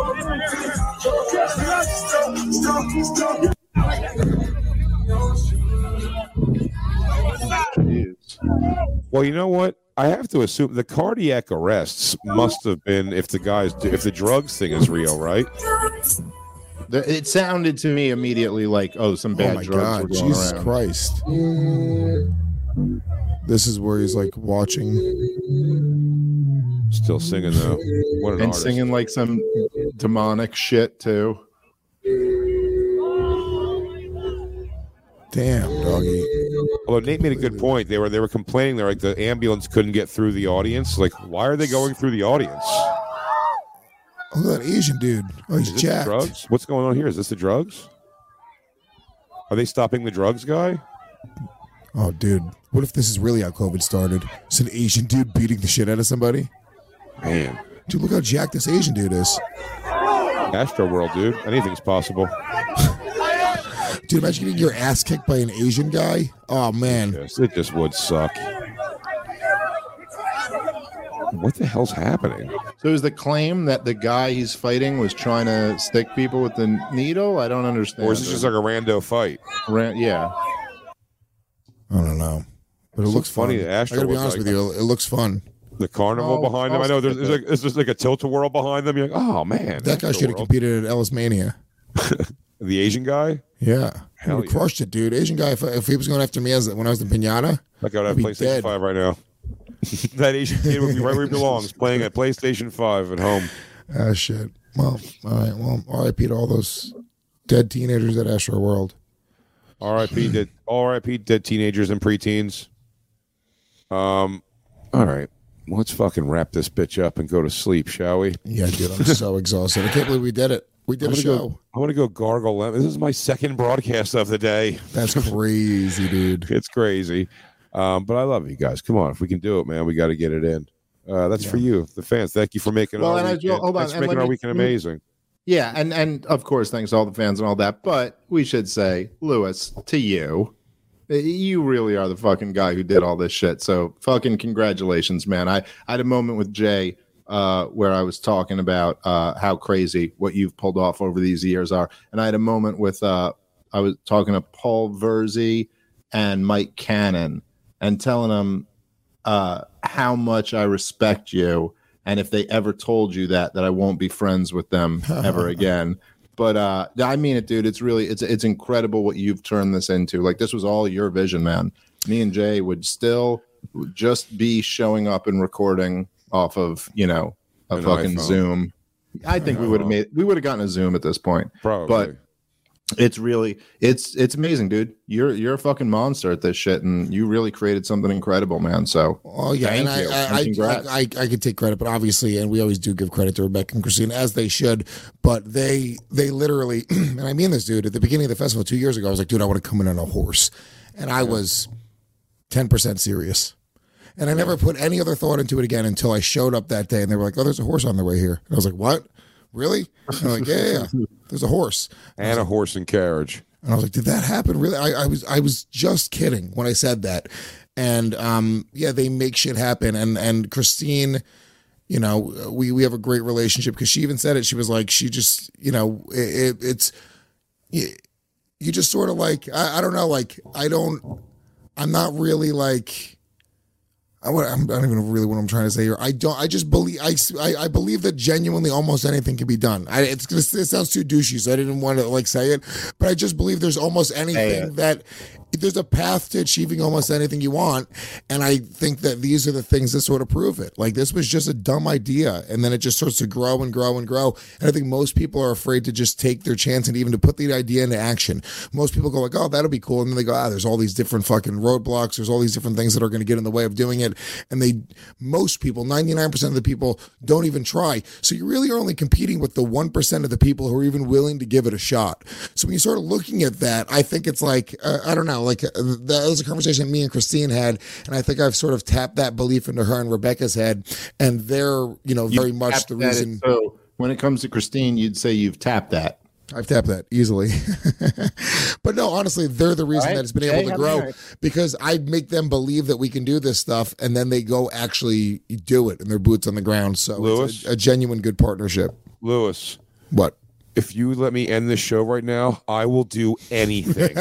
Well, you know what? I have to assume the cardiac arrests must have been if the guys if the drugs thing is real, right? The- It sounded to me immediately like, oh, some Oh bad my drugs were God, going Jesus around. Christ. This is where he's like watching. Still singing though. What an And artist. singing like some demonic shit too. Damn, doggy. Although Nate made a good point. They were they were complaining they're like the ambulance couldn't get through the audience. Like, why are they going through the audience? Look at that Asian dude. Oh, he's Is this the jacked. drugs? What's going on here? Is this the drugs? Are they stopping the drugs guy? Oh, dude. What if this is really how COVID started? It's an Asian dude beating the shit out of somebody? Man. Dude, look how jacked this Asian dude is. Astro World, dude. Anything's possible. Dude, imagine getting your ass kicked by an Asian guy. Oh, man. Yes, it just would suck. What the hell's happening? So is the claim that the guy he's fighting was trying to stick people with the needle? I don't understand. Or is this just like a rando fight? Ran- yeah. I don't know. But it It's looks funny funny. that I Astro gotta be was honest like- with you. It looks fun. The carnival Oh, behind them. I know there's, there's like it's just like a tilt-a-whirl behind them. You're like, oh man, That guy Astro should have World. competed at Ellis Mania. The Asian guy. Yeah. He Hell would have yeah. crushed it, dude. Asian guy, if, if he was going after me as when I was the pinata, That guy would have I'd be PlayStation dead. Five right now. that Asian kid would be right where he belongs, playing a PlayStation five at home. Ah, shit. Well, all right. Well, R I P to all those dead teenagers at Astro World. R I P dead, R I P dead teenagers and preteens. Um, all right. Let's fucking wrap this bitch up and go to sleep, shall we? Yeah, dude. I'm so exhausted. I can't believe we did it. We did a show. Go, I want to go gargle lemon. This is my second broadcast of the day. That's crazy, dude. It's crazy. Um, but I love you guys. Come on. If we can do it, man, we got to get it in. Uh, that's yeah. for you, the fans. Thank you for making well, our and weekend, I, hold on. Thanks for and making our me, weekend amazing. Yeah, and, and of course, thanks to all the fans and all that. But we should say, Lewis, to you, you really are the fucking guy who did all this shit. So fucking congratulations, man. I, I had a moment with Jay uh, where I was talking about uh, how crazy what you've pulled off over these years are. And I had a moment with, uh, I was talking to Paul Verzi and Mike Cannon and telling them uh, how much I respect you. And if they ever told you that, that I won't be friends with them ever again. But uh, I mean it, dude. It's really, it's it's incredible what you've turned this into. Like, this was all your vision, man. Me and Jay would still just be showing up and recording off of, you know, a An fucking iPhone. Zoom. I think we would have made, we would have gotten a Zoom at this point. Probably. But it's really, it's it's amazing, dude. You're you're a fucking monster at this shit, and you really created something incredible, man. So, oh yeah, thank and you. I, And I, congrats. I, I I could take credit, but obviously, and we always do give credit to Rebecca and Christine, as they should. But they they literally, and I mean this, dude. At the beginning of the festival two years ago, I was like, dude, I want to come in on a horse, and I was ten percent serious. And I never put any other thought into it again until I showed up that day, and they were like, "Oh, there's a horse on the way here." And I was like, "What? Really?" And they're like, "Yeah, yeah, yeah. There's a horse and a like, horse and carriage." And I was like, "Did that happen? Really?" I, I was I was just kidding when I said that. And um, yeah, they make shit happen. And and Christine, you know, we we have a great relationship because she even said it. She was like, she just, you know, it, it, it's you, you just sort of like I, I don't know, like I don't, I'm not really like. I, I don't even know really what I'm trying to say here. I don't. I just believe. I, I, I believe that genuinely almost anything can be done. I, it's gonna. It sounds too douchey, so I didn't want to like say it. But I just believe there's almost anything that there's a path to achieving almost anything you want. And I think that these are the things that sort of prove it. Like this was just a dumb idea, and then it just starts to grow and grow and grow. And I think most people are afraid to just take their chance and even to put the idea into action. Most people go like, "Oh, that'll be cool," and then they go, "Ah, there's all these different fucking roadblocks. There's all these different things that are going to get in the way of doing it." And they, most people, ninety-nine percent of the people don't even try. So you really are only competing with the one percent of the people who are even willing to give it a shot. So when you start looking at that, I think it's like, uh, I don't know, like uh, that was a conversation me and Christine had. And I think I've sort of tapped that belief into her and Rebecca's head. And they're, you know, very You much the reason. It, so when it comes to Christine, you'd say you've tapped that. I've tapped that easily. But no, honestly, they're the reason right, that it's been Jay, able to grow because I make them believe that we can do this stuff and then they go actually do it and their boots on the ground. So Lewis? it's a, a genuine good partnership. Lewis. What? If you let me end this show right now, I will do anything.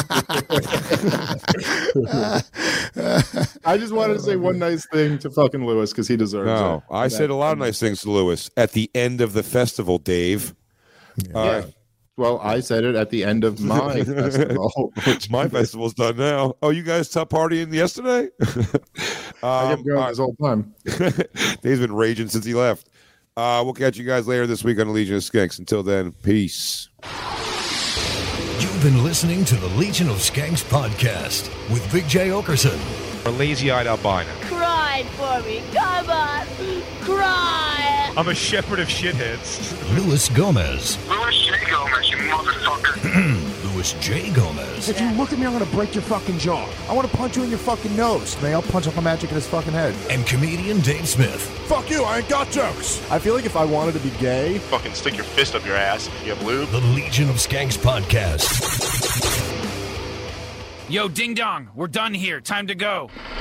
I just wanted to say one nice thing to fucking Lewis because he deserves no, it. I said a lot of nice things to Lewis at the end of the festival, Dave. Yeah. Uh, Well, I said it at the end of my festival. Which my festival's done now. Oh, you guys stopped partying yesterday? um, I kept going this whole time. Dave's been raging since he left. Uh, we'll catch you guys later this week on the Legion of Skanks. Until then, peace. You've been listening to the Legion of Skanks podcast with Big J Okerson. A lazy-eyed albino. Cry for me. Come on. Cry. I'm a shepherd of shitheads. Louis Gomez. Louis J. Gomez, you motherfucker. Louis J. Gomez. If you look at me, I'm going to break your fucking jaw. I want to punch you in your fucking nose. May I'll punch up a magic in his fucking head. And comedian Dave Smith. Fuck you, I ain't got jokes. I feel like if I wanted to be gay, Fucking stick your fist up your ass. You have lube. The Legion of Skanks podcast. Yo, ding dong, we're done here. Time to go.